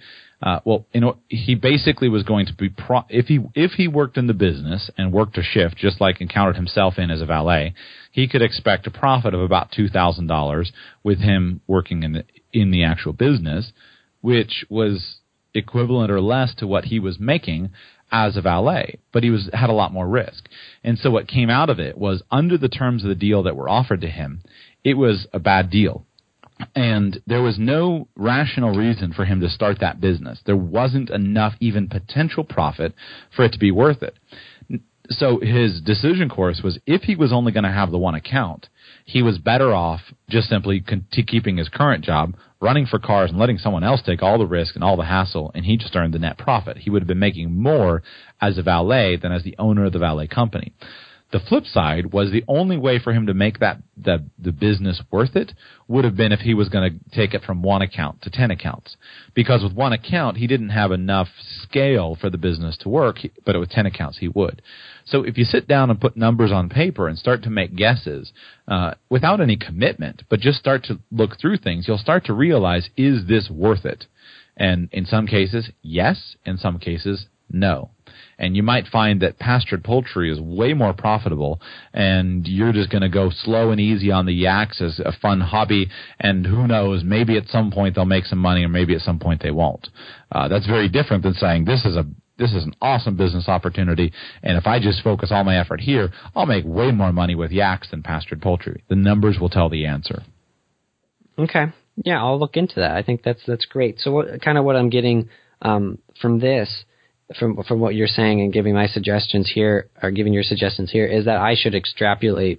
he basically was going to be if he worked in the business and worked a shift just like and counted himself in as a valet, he could expect a profit of about $2,000 with him working in the actual business, which was equivalent or less to what he was making as a valet, but he had a lot more risk. And so what came out of it was, under the terms of the deal that were offered to him, it was a bad deal. And there was no rational reason for him to start that business. There wasn't enough even potential profit for it to be worth it. So his decision course was, if he was only going to have the one account, he was better off just simply keeping his current job, running for cars and letting someone else take all the risk and all the hassle, and he just earned the net profit. He would have been making more as a valet than as the owner of the valet company. The flip side was, the only way for him to make the business worth it would have been if he was going to take it from one account to 10 accounts. Because with one account, he didn't have enough scale for the business to work, but with 10 accounts, he would. So if you sit down and put numbers on paper and start to make guesses without any commitment, but just start to look through things, you'll start to realize, is this worth it? And in some cases, yes. In some cases, no. And you might find that pastured poultry is way more profitable, and you're just going to go slow and easy on the yaks as a fun hobby, and who knows, maybe at some point they'll make some money, or maybe at some point they won't. That's very different than saying, this is this is an awesome business opportunity, and if I just focus all my effort here, I'll make way more money with yaks than pastured poultry. The numbers will tell the answer. Okay. Yeah, I'll look into that. I think that's great. So what I'm getting from this, from what you're saying and giving my suggestions here, or giving your suggestions here, is that I should extrapolate.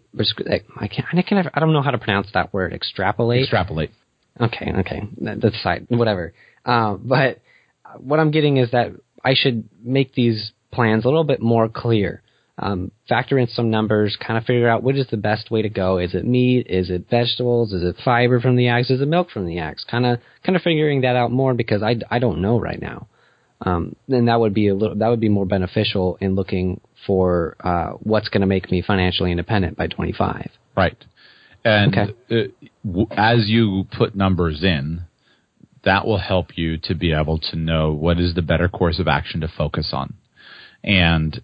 I don't know how to pronounce that word. Extrapolate. Okay. That's fine. Whatever. But what I'm getting is that I should make these plans a little bit more clear. Factor in some numbers, kind of figure out what is the best way to go. Is it meat? Is it vegetables? Is it fiber from the yaks? Is it milk from the yaks? Kind of figuring that out more, because I don't know right now. Then that would be more beneficial in looking for what's going to make me financially independent by 25. Right. And as you put numbers in, that will help you to be able to know what is the better course of action to focus on. And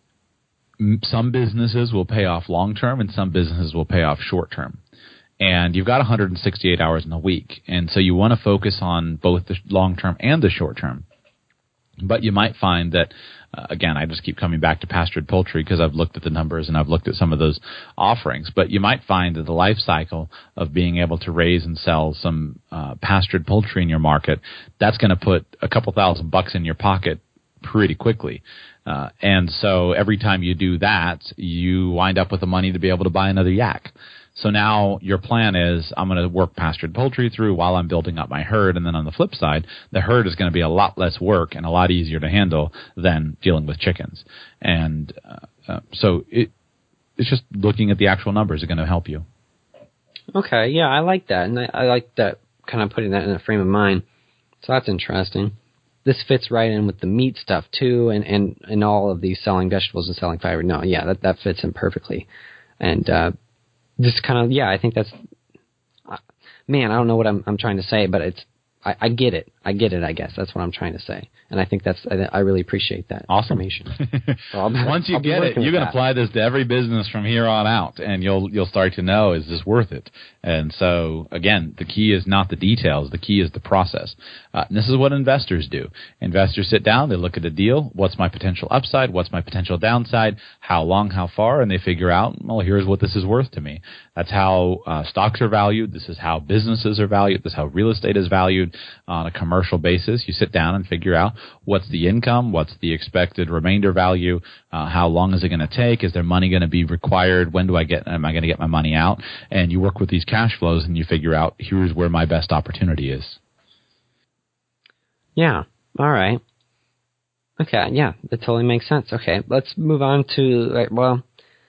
some businesses will pay off long term, and some businesses will pay off short term. And you've got 168 hours in a week, and so you want to focus on both the long term and the short term. But you might find that, again, I just keep coming back to pastured poultry because I've looked at the numbers and I've looked at some of those offerings. But you might find that the life cycle of being able to raise and sell some pastured poultry in your market, that's going to put a couple $1,000 in your pocket pretty quickly. And so every time you do that, you wind up with the money to be able to buy another yak. So now your plan is, I'm going to work pastured poultry through while I'm building up my herd. And then on the flip side, the herd is going to be a lot less work and a lot easier to handle than dealing with chickens. And so it's just looking at the actual numbers is going to help you. Okay, yeah, I like that. And I like that, kind of putting that in a frame of mind. So that's interesting. This fits right in with the meat stuff too, and all of these selling vegetables and selling fiber. No, yeah, that fits in perfectly. And just kind of, yeah, I think that's, man, I don't know what I'm trying to say, but I get it. I guess that's what I'm trying to say. And I think I really appreciate that information. So Once you get it, you can apply this to every business from here on out, and you'll start to know, is this worth it? And so, again, the key is not the details. The key is the process. And this is what investors do. Investors sit down, they look at a deal. What's my potential upside? What's my potential downside? How long? How far? And they figure out, well, here's what this is worth to me. That's how stocks are valued. This is how businesses are valued. This is how real estate is valued on a commercial basis. You sit down and figure out what's the income, what's the expected remainder value, how long is it going to take, is there money going to be required, am I going to get my money out? And you work with these cash flows and you figure out, here's where my best opportunity is. Yeah. All right. Okay. Yeah, that totally makes sense. Okay, let's move on to, well,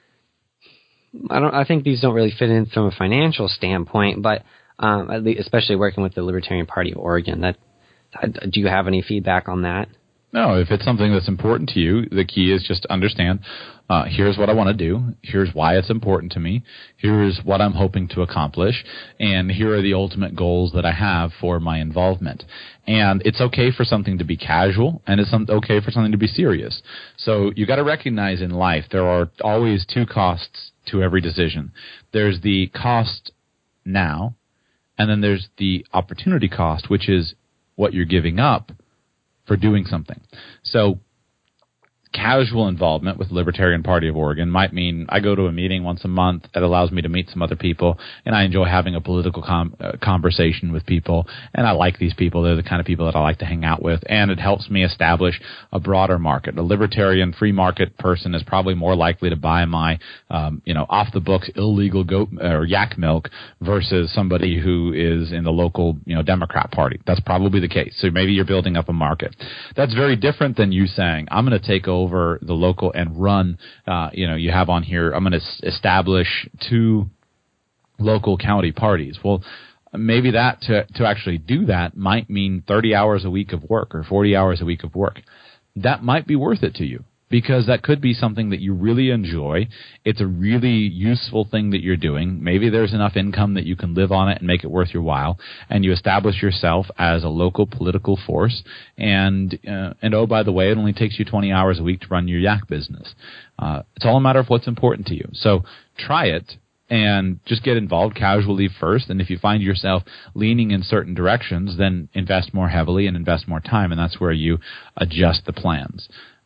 I think these don't really fit in from a financial standpoint, but at least, especially working with the Libertarian Party of Oregon, do you have any feedback on that? No, if it's something that's important to you, the key is just to understand, here's what I want to do, here's why it's important to me, here's what I'm hoping to accomplish, and here are the ultimate goals that I have for my involvement. And it's okay for something to be casual, and it's okay for something to be serious. So you got to recognize in life there are always two costs to every decision. There's the cost now, and then there's the opportunity cost, which is what you're giving up for doing something. So casual involvement with the Libertarian Party of Oregon might mean I go to a meeting once a month. It allows me to meet some other people, and I enjoy having a political conversation with people, and I like these people. They're the kind of people that I like to hang out with, and it helps me establish a broader market. A libertarian free market person is probably more likely to buy my off-the-books illegal goat or yak milk versus somebody who is in the local Democrat Party. That's probably the case. So maybe you're building up a market. That's very different than you saying, I'm going to take over the local and run, you have on here, I'm going to establish 2 local county parties. Well, maybe that to actually do that might mean 30 hours a week of work or 40 hours a week of work. That might be worth it to you, because that could be something that you really enjoy. It's a really useful thing that you're doing. Maybe there's enough income that you can live on it and make it worth your while, and you establish yourself as a local political force. And oh, by the way, it only takes you 20 hours a week to run your yak business. It's all a matter of what's important to you. So try it and just get involved casually first. And if you find yourself leaning in certain directions, then invest more heavily and invest more time, and that's where you adjust the plans.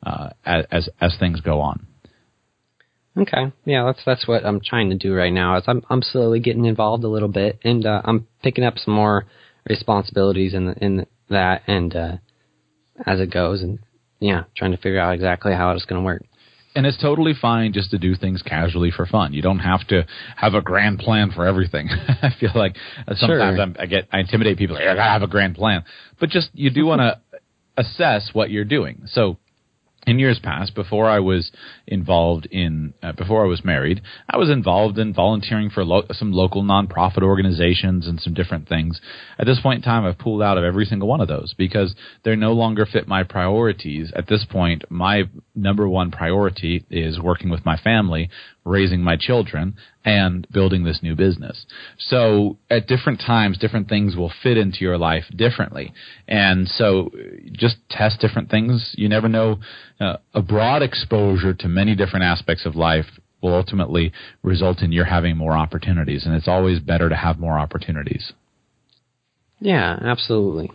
as things go on. Okay, yeah, that's what I'm trying to do right now. Is I'm slowly getting involved a little bit, and I'm picking up some more responsibilities in that, and as it goes, and trying to figure out exactly how it's going to work. And it's totally fine just to do things casually for fun. You don't have to have a grand plan for everything. I feel like sometimes I intimidate people. Like, I gotta have a grand plan, but just you do want to assess what you're doing. So, in years past, before I was married, I was involved in volunteering for some local nonprofit organizations and some different things. At this point in time, I've pulled out of every single one of those because they no longer fit my priorities. At this point, my number one priority is working with my family, raising my children, and building this new business. So at different times, different things will fit into your life differently. And so just test different things. You never know. A broad exposure to many different aspects of life will ultimately result in your having more opportunities. And it's always better to have more opportunities. Yeah, absolutely.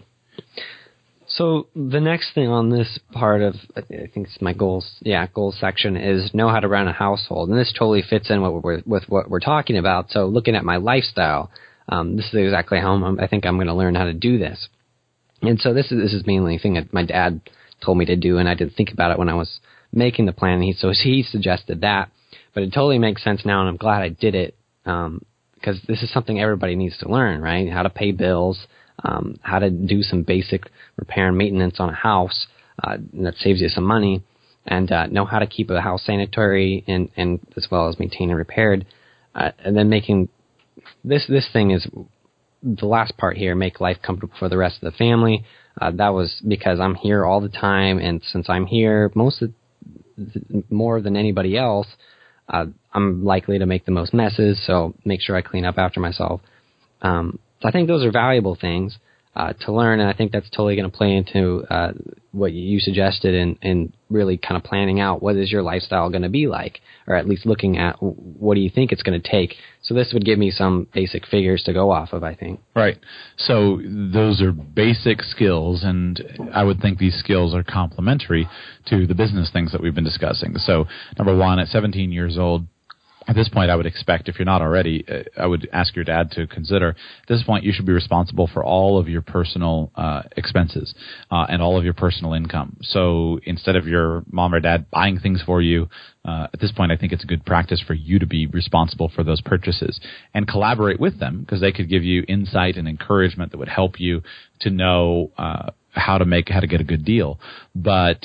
So the next thing on this part of, I think it's my goals section, is know how to run a household. And this totally fits in with what we're talking about. So looking at my lifestyle, this is exactly how I think I'm going to learn how to do this. And so this is mainly a thing that my dad told me to do, and I didn't think about it when I was making the plan. So he suggested that. But it totally makes sense now, and I'm glad I did it, because this is something everybody needs to learn, right? How to pay bills, how to do some basic repair and maintenance on a house that saves you some money, and know how to keep a house sanitary and as well as maintained and repaired. And then making this thing is the last part here, make life comfortable for the rest of the family. That was because I'm here all the time, and since I'm here more than anybody else, I'm likely to make the most messes, so make sure I clean up after myself. So I think those are valuable things to learn, and I think that's totally going to play into what you suggested in really kind of planning out what is your lifestyle going to be like, or at least looking at what do you think it's going to take. So this would give me some basic figures to go off of, I think. Right. So those are basic skills, and I would think these skills are complementary to the business things that we've been discussing. So number one, at 17 years old, at this point, I would expect, if you're not already, I would ask your dad to consider, at this point, you should be responsible for all of your personal expenses and all of your personal income. So instead of your mom or dad buying things for you, at this point, I think it's a good practice for you to be responsible for those purchases and collaborate with them, because they could give you insight and encouragement that would help you to know how to get a good deal. But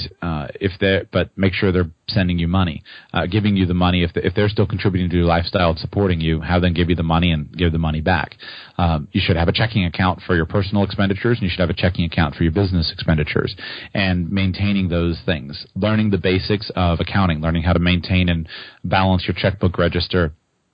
make sure they're sending you money, giving you the money. If they're still contributing to your lifestyle and supporting you, have them give you the money and give the money back. You should have a checking account for your personal expenditures, and you should have a checking account for your business expenditures, and maintaining those things. Learning the basics of accounting, learning how to maintain and balance your checkbook register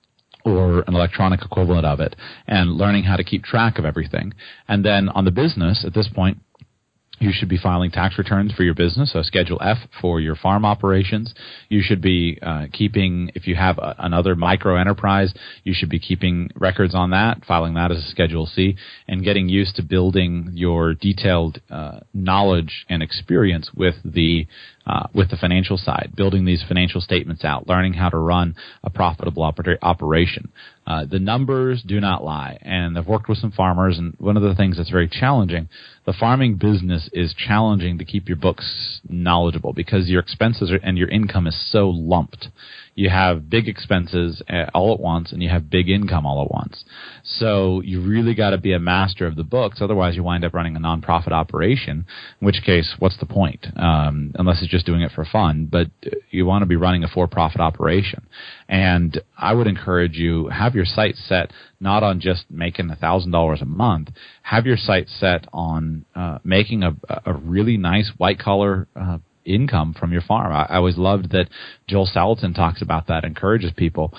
or an electronic equivalent of it, and learning how to keep track of everything. And then on the business, at this point, you should be filing tax returns for your business, so Schedule F for your farm operations. You should be keeping, if you have another micro enterprise, you should be keeping records on that, filing that as a Schedule C, and getting used to building your detailed knowledge and experience with the financial side, building these financial statements out, learning how to run a profitable operation. The numbers do not lie, and I've worked with some farmers, and one of the things that's very challenging, the farming business is challenging to keep your books knowledgeable because your expenses and your income is so lumped. You have big expenses all at once, and you have big income all at once. So you really got to be a master of the books. Otherwise, you wind up running a nonprofit operation, in which case, what's the point? Unless it's just doing it for fun. But you want to be running a for-profit operation. And I would encourage you, have your sights set not on just making $1,000 a month. Have your sights set on making a really nice white-collar income from your farm. I always loved that Joel Salatin talks about that, encourages people,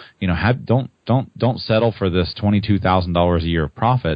don't settle for this $22,000 a year of profit.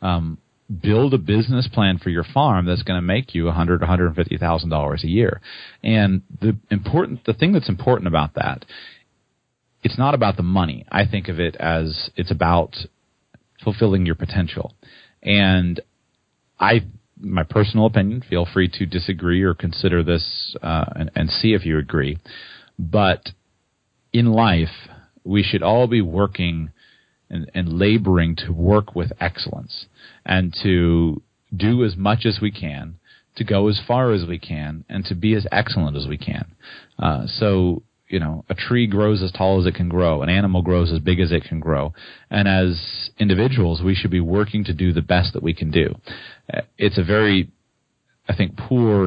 Build a business plan for your farm that's going to make you $100,000 to $150,000 a year. And the thing that's important about that, it's not about the money. I think of it as it's about fulfilling your potential. And I my personal opinion. Feel free to disagree or consider this and see if you agree. But in life, we should all be working and laboring to work with excellence and to do as much as we can, to go as far as we can, and to be as excellent as we can. So, a tree grows as tall as it can grow. An animal grows as big as it can grow. And as individuals, we should be working to do the best that we can do. It's a very, I think,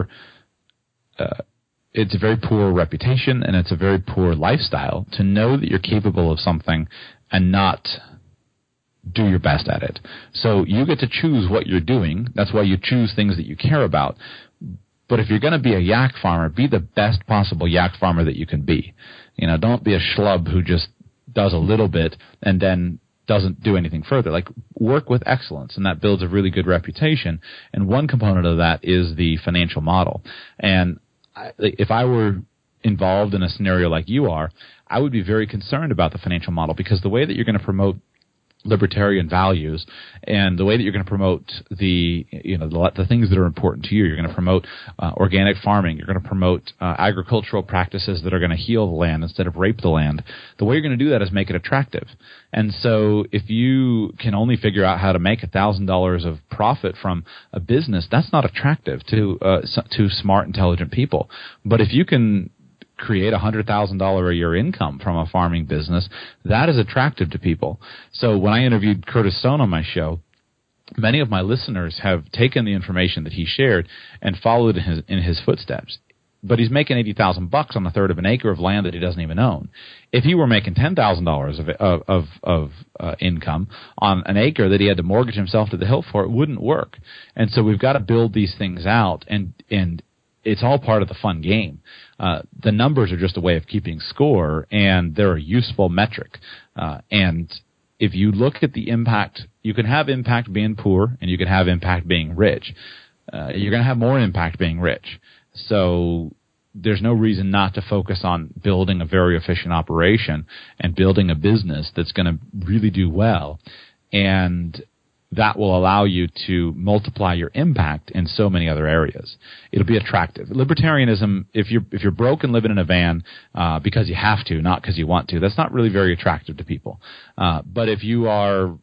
it's a very poor reputation, and it's a very poor lifestyle to know that you're capable of something and not do your best at it. So you get to choose what you're doing. That's why you choose things that you care about. But if you're going to be a yak farmer, be the best possible yak farmer that you can be. Don't be a schlub who just does a little bit and then doesn't do anything further. Like, work with excellence, and that builds a really good reputation. And one component of that is the financial model. And if I were involved in a scenario like you are, I would be very concerned about the financial model, because the way that you're going to promote libertarian values and the way that you're going to promote the things that are important to you, you're going to promote organic farming, you're going to promote agricultural practices that are going to heal the land instead of rape the land. The way you're going to do that is make it attractive. And so if you can only figure out how to make $1,000 of profit from a business, that's not attractive to smart, intelligent people. But if you can create $100,000 a year income from a farming business, that is attractive to people. So when I interviewed Curtis Stone on my show, many of my listeners have taken the information that he shared and followed in his footsteps. But he's making $80,000 on a third of an acre of land that he doesn't even own. If he were making $10,000 of income on an acre that he had to mortgage himself to the hilt for, it wouldn't work. And so we've got to build these things out, and it's all part of the fun game. The numbers are just a way of keeping score, and they're a useful metric. And if you look at the impact, you can have impact being poor, and you can have impact being rich. You're going to have more impact being rich. So there's no reason not to focus on building a very efficient operation and building a business that's going to really do well. And that will allow you to multiply your impact in so many other areas. It'll be attractive. Libertarianism, if you're broke and living in a van because you have to, not because you want to, that's not really very attractive to people. But if you are,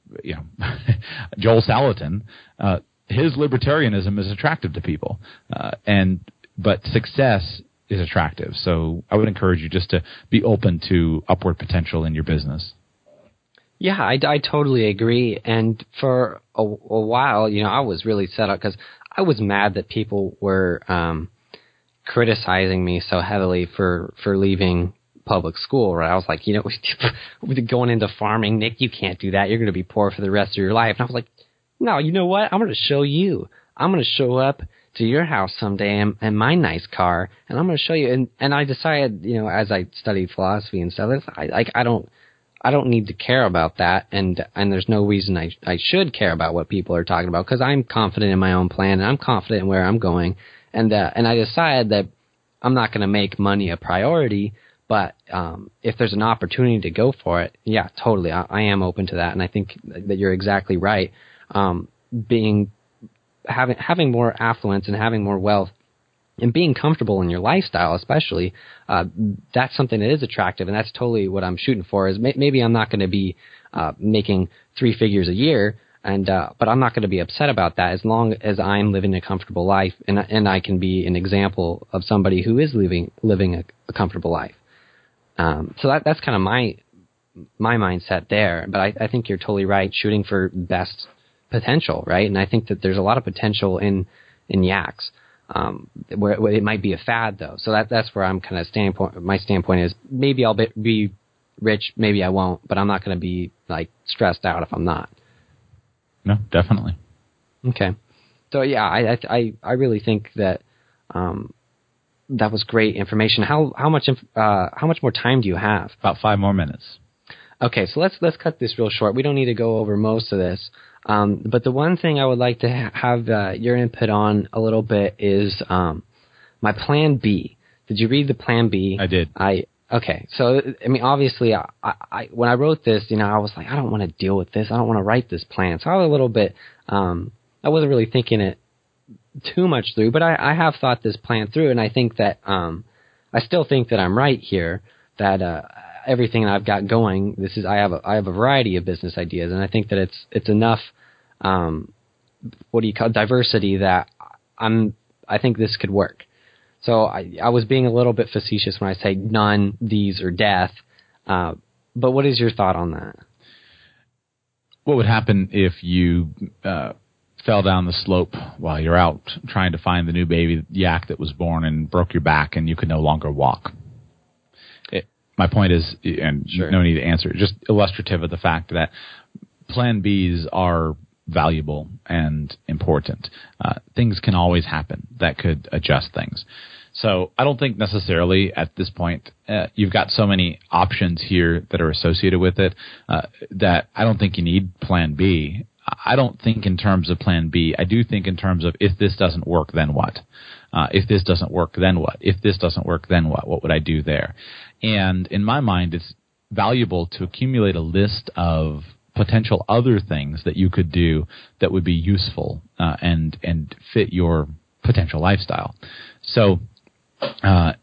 Joel Salatin, his libertarianism is attractive to people, but success is attractive. So I would encourage you just to be open to upward potential in your business. Yeah, I totally agree. And for a while, I was really set up because I was mad that people were criticizing me so heavily for leaving public school. Right? I was like, going into farming, Nick, you can't do that. You're going to be poor for the rest of your life. And I was like, no, you know what? I'm going to show you. I'm going to show up to your house someday in my nice car, and I'm going to show you. And I decided, as I studied philosophy and stuff, I don't need to care about that, and there's no reason I should care about what people are talking about, because I'm confident in my own plan, and I'm confident in where I'm going, and I decided that I'm not going to make money a priority, but if there's an opportunity to go for it, yeah, totally, I am open to that, and I think that you're exactly right. Having more affluence and having more wealth and being comfortable in your lifestyle, especially, that's something that is attractive, and that's totally what I'm shooting for. Is maybe I'm not going to be making 3 figures a year, but I'm not going to be upset about that as long as I'm living a comfortable life, and I can be an example of somebody who is living a comfortable life. So that's kind of my mindset there. But I think you're totally right, shooting for best potential, right? And I think that there's a lot of potential in yaks. Where it might be a fad, though. So that's where I'm kind of my standpoint is maybe I'll be rich, maybe I won't, but I'm not going to be like stressed out if I'm not. No, definitely. Okay. So yeah, I really think that that was great information. How much more time do you have? About 5 more minutes. Okay, so let's cut this real short. We don't need to go over most of this. But the one thing I would like to have your input on a little bit is my Plan B. Did you read the Plan B? I did. Okay. So, I mean, obviously, I when I wrote this, I was like, I don't want to deal with this. I don't want to write this plan. So I was a little bit, I wasn't really thinking it too much through, but I have thought this plan through, and I think that I still think that I'm right here. That everything I've got going, I have a variety of business ideas, and I think that it's enough. Diversity that I think this could work. So I was being a little bit facetious when I say none, these, or death. But what is your thought on that? What would happen if you fell down the slope while you're out trying to find the new baby yak that was born and broke your back and you could no longer walk? My point is, and sure, no need to answer, just illustrative of the fact that plan Bs are valuable and important. Things can always happen that could adjust things. So I don't think necessarily at this point you've got so many options here that are associated with it that I don't think you need plan B. I don't think in terms of plan B. I do think in terms of if this doesn't work, then what? If this doesn't work, then what? If this doesn't work, then what? What would I do there? And in my mind, it's valuable to accumulate a list of potential other things that you could do that would be useful and fit your potential lifestyle. So I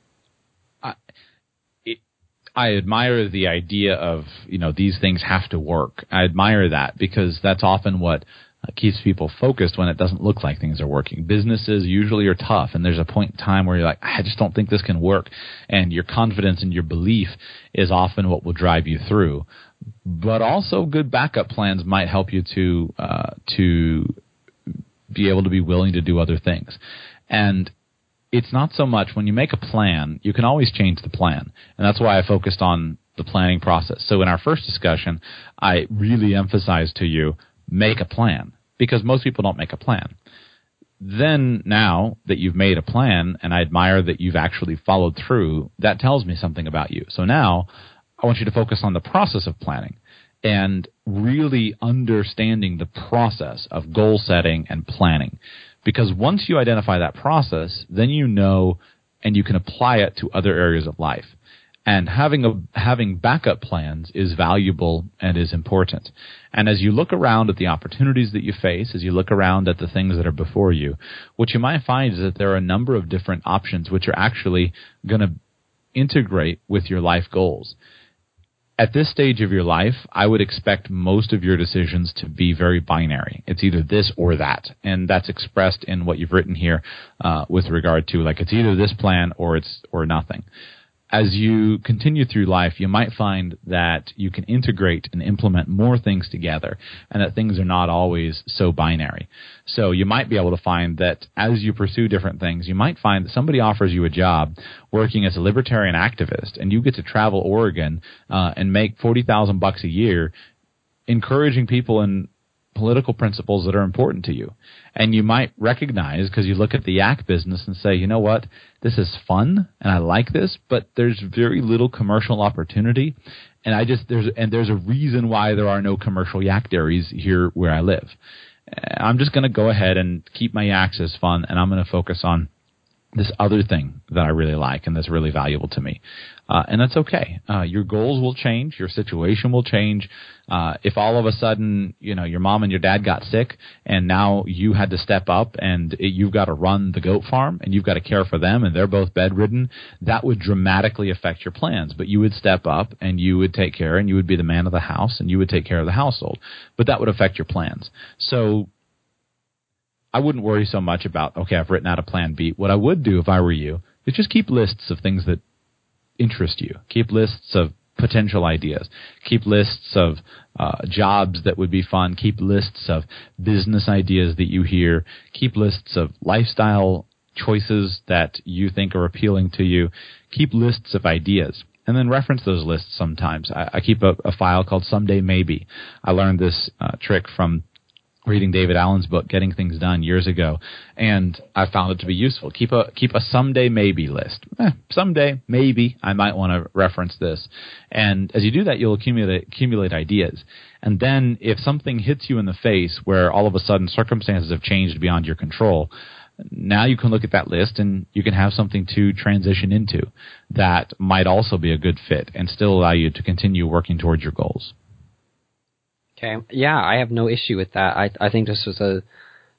admire the idea of, these things have to work. I admire that because that's often what keeps people focused when it doesn't look like things are working. Businesses usually are tough, and there's a point in time where you're like, I just don't think this can work. And your confidence and your belief is often what will drive you through. But also good backup plans might help you to be able to be willing to do other things. And it's not so much when you make a plan, you can always change the plan. And that's why I focused on the planning process. So in our first discussion, I really emphasized to you, make a plan, because most people don't make a plan. Then now that you've made a plan, and I admire that you've actually followed through, that tells me something about you. So now I want you to focus on the process of planning and really understanding the process of goal setting and planning. Because once you identify that process, then you know and you can apply it to other areas of life. And having backup plans is valuable and is important. And as you look around at the opportunities that you face, as you look around at the things that are before you, what you might find is that there are a number of different options which are actually going to integrate with your life goals. At this stage of your life, I would expect most of your decisions to be very binary. It's either this or that. And that's expressed in what you've written here with regard to, like, it's either this plan or nothing. As you continue through life, you might find that you can integrate and implement more things together and that things are not always so binary. So you might be able to find that as you pursue different things, you might find that somebody offers you a job working as a libertarian activist and you get to travel Oregon and make $40,000 a year encouraging people in political principles that are important to you. And you might recognize, because you look at the yak business and say, you know what, this is fun and I like this, but there's very little commercial opportunity. And there's a reason why there are no commercial yak dairies here where I live. I'm just going to go ahead and keep my yaks as fun, and I'm going to focus on this other thing that I really like and that's really valuable to me. And that's okay. Your goals will change. Your situation will change. If all of a sudden, your mom and your dad got sick and now you had to step up and you've got to run the goat farm and you've got to care for them and they're both bedridden, that would dramatically affect your plans. But you would step up and you would take care and you would be the man of the house and you would take care of the household. But that would affect your plans. So I wouldn't worry so much about, okay, I've written out a plan B. What I would do if I were you is just keep lists of things that interest you. Keep lists of potential ideas. Keep lists of jobs that would be fun. Keep lists of business ideas that you hear. Keep lists of lifestyle choices that you think are appealing to you. Keep lists of ideas. And then reference those lists sometimes. I keep a file called Someday Maybe. I learned this trick from reading David Allen's book, Getting Things Done, years ago, and I found it to be useful. Keep a someday maybe list. Someday, maybe, I might want to reference this. And as you do that, you'll accumulate ideas. And then if something hits you in the face where all of a sudden circumstances have changed beyond your control, now you can look at that list and you can have something to transition into that might also be a good fit and still allow you to continue working towards your goals. Okay. Yeah, I have no issue with that. I think this was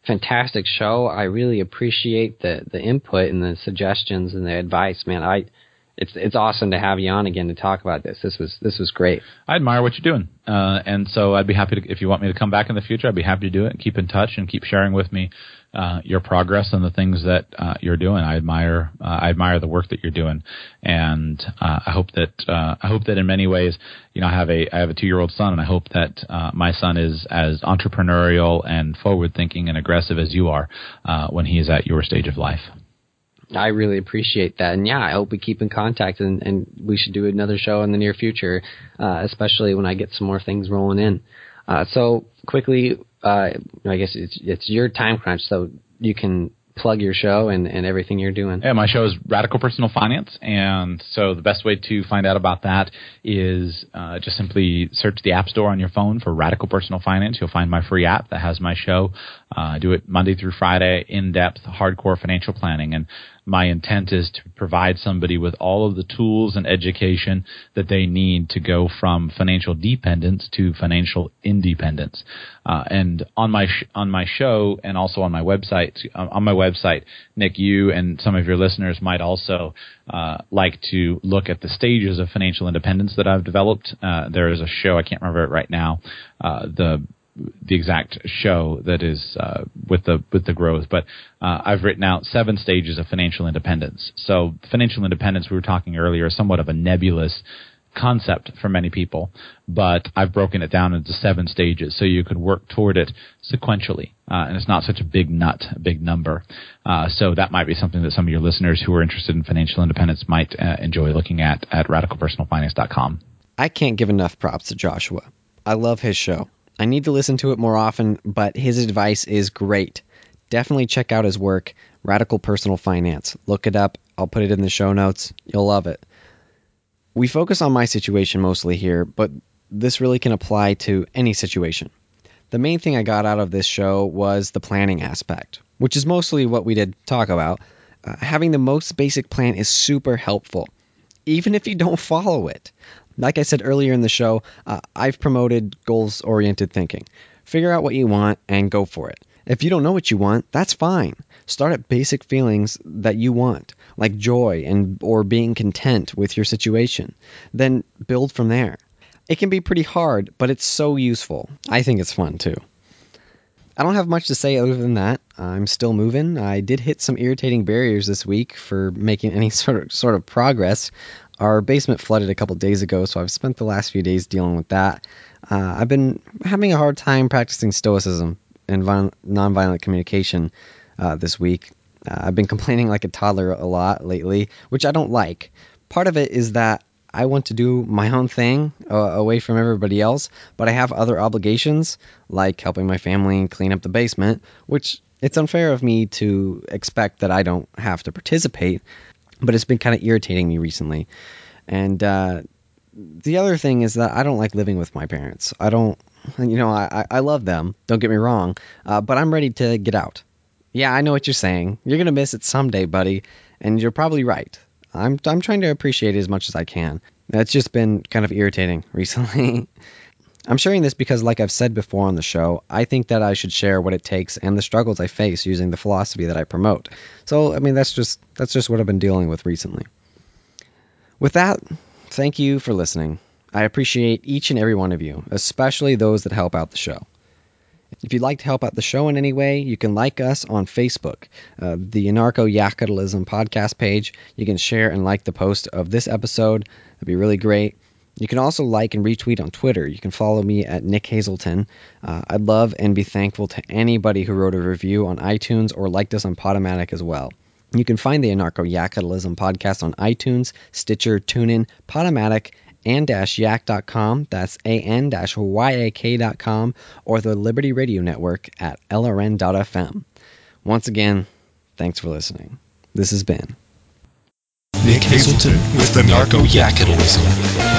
fantastic show. I really appreciate the input and the suggestions and the advice, man. It's awesome to have you on again to talk about this. This was great. I admire what you're doing, and so I'd be happy to, if you want me to come back in the future, I'd be happy to do it and keep in touch and keep sharing with me your progress and the things that you're doing. I admire the work that you're doing, and I hope that in many ways, I have a 2-year-old son, and I hope that my son is as entrepreneurial and forward thinking and aggressive as you are when he is at your stage of life. I really appreciate that. And yeah, I hope we keep in contact, and we should do another show in the near future, especially when I get some more things rolling in. So quickly, I guess it's your time crunch, so you can plug your show and everything you're doing. Yeah, my show is Radical Personal Finance, and so the best way to find out about that is just simply search the App Store on your phone for Radical Personal Finance. You'll find my free app that has my show. I do it Monday through Friday, in-depth, hardcore financial planning, and my intent is to provide somebody with all of the tools and education that they need to go from financial dependence to financial independence. And on my show, and also on my website, Nick, you and some of your listeners might also like to look at the stages of financial independence that I've developed. There is a show, I can't remember it right now, the exact show that is with the growth, but I've written out 7 stages of financial independence. So financial independence, we were talking earlier, is somewhat of a nebulous concept for many people, but I've broken it down into 7 stages so you could work toward it sequentially, and it's not such a big number. So that might be something that some of your listeners who are interested in financial independence might enjoy looking at radicalpersonalfinance.com. I can't give enough props to Joshua. I love his show. I need to listen to it more often, but his advice is great. Definitely check out his work, Radical Personal Finance. Look it up. I'll put it in the show notes. You'll love it. We focus on my situation mostly here, but this really can apply to any situation. The main thing I got out of this show was the planning aspect, which is mostly what we did talk about. Having the most basic plan is super helpful, even if you don't follow it. Like I said earlier in the show, I've promoted goals-oriented thinking. Figure out what you want and go for it. If you don't know what you want, that's fine. Start at basic feelings that you want, like joy or being content with your situation. Then build from there. It can be pretty hard, but it's so useful. I think it's fun too. I don't have much to say other than that. I'm still moving. I did hit some irritating barriers this week for making any sort of progress. Our basement flooded a couple days ago, so I've spent the last few days dealing with that. I've been having a hard time practicing stoicism and nonviolent communication this week. I've been complaining like a toddler a lot lately, which I don't like. Part of it is that I want to do my own thing away from everybody else, but I have other obligations, like helping my family clean up the basement, which it's unfair of me to expect that I don't have to participate, but it's been kind of irritating me recently. And the other thing is that I don't like living with my parents. I love them, don't get me wrong, but I'm ready to get out. Yeah, I know what you're saying. You're going to miss it someday, buddy, and you're probably right. I'm trying to appreciate it as much as I can. That's just been kind of irritating recently. I'm sharing this because, like I've said before on the show, I think that I should share what it takes and the struggles I face using the philosophy that I promote. So, I mean, that's just what I've been dealing with recently. With that, thank you for listening. I appreciate each and every one of you, especially those that help out the show. If you'd like to help out the show in any way, you can like us on Facebook, the Anarcho-Yakutalism podcast page. You can share and like the post of this episode. That'd be really great. You can also like and retweet on Twitter. You can follow me at Nick Hazelton. I'd love and be thankful to anybody who wrote a review on iTunes or liked us on Podomatic as well. You can find the Anarcho-Yakutalism podcast on iTunes, Stitcher, TuneIn, Podomatic, and-yak.com, that's an-yak.com, or the Liberty Radio Network at lrn.fm. Once again, thanks for listening. This has been Nick Hazelton with Anarcho-Yakutalism.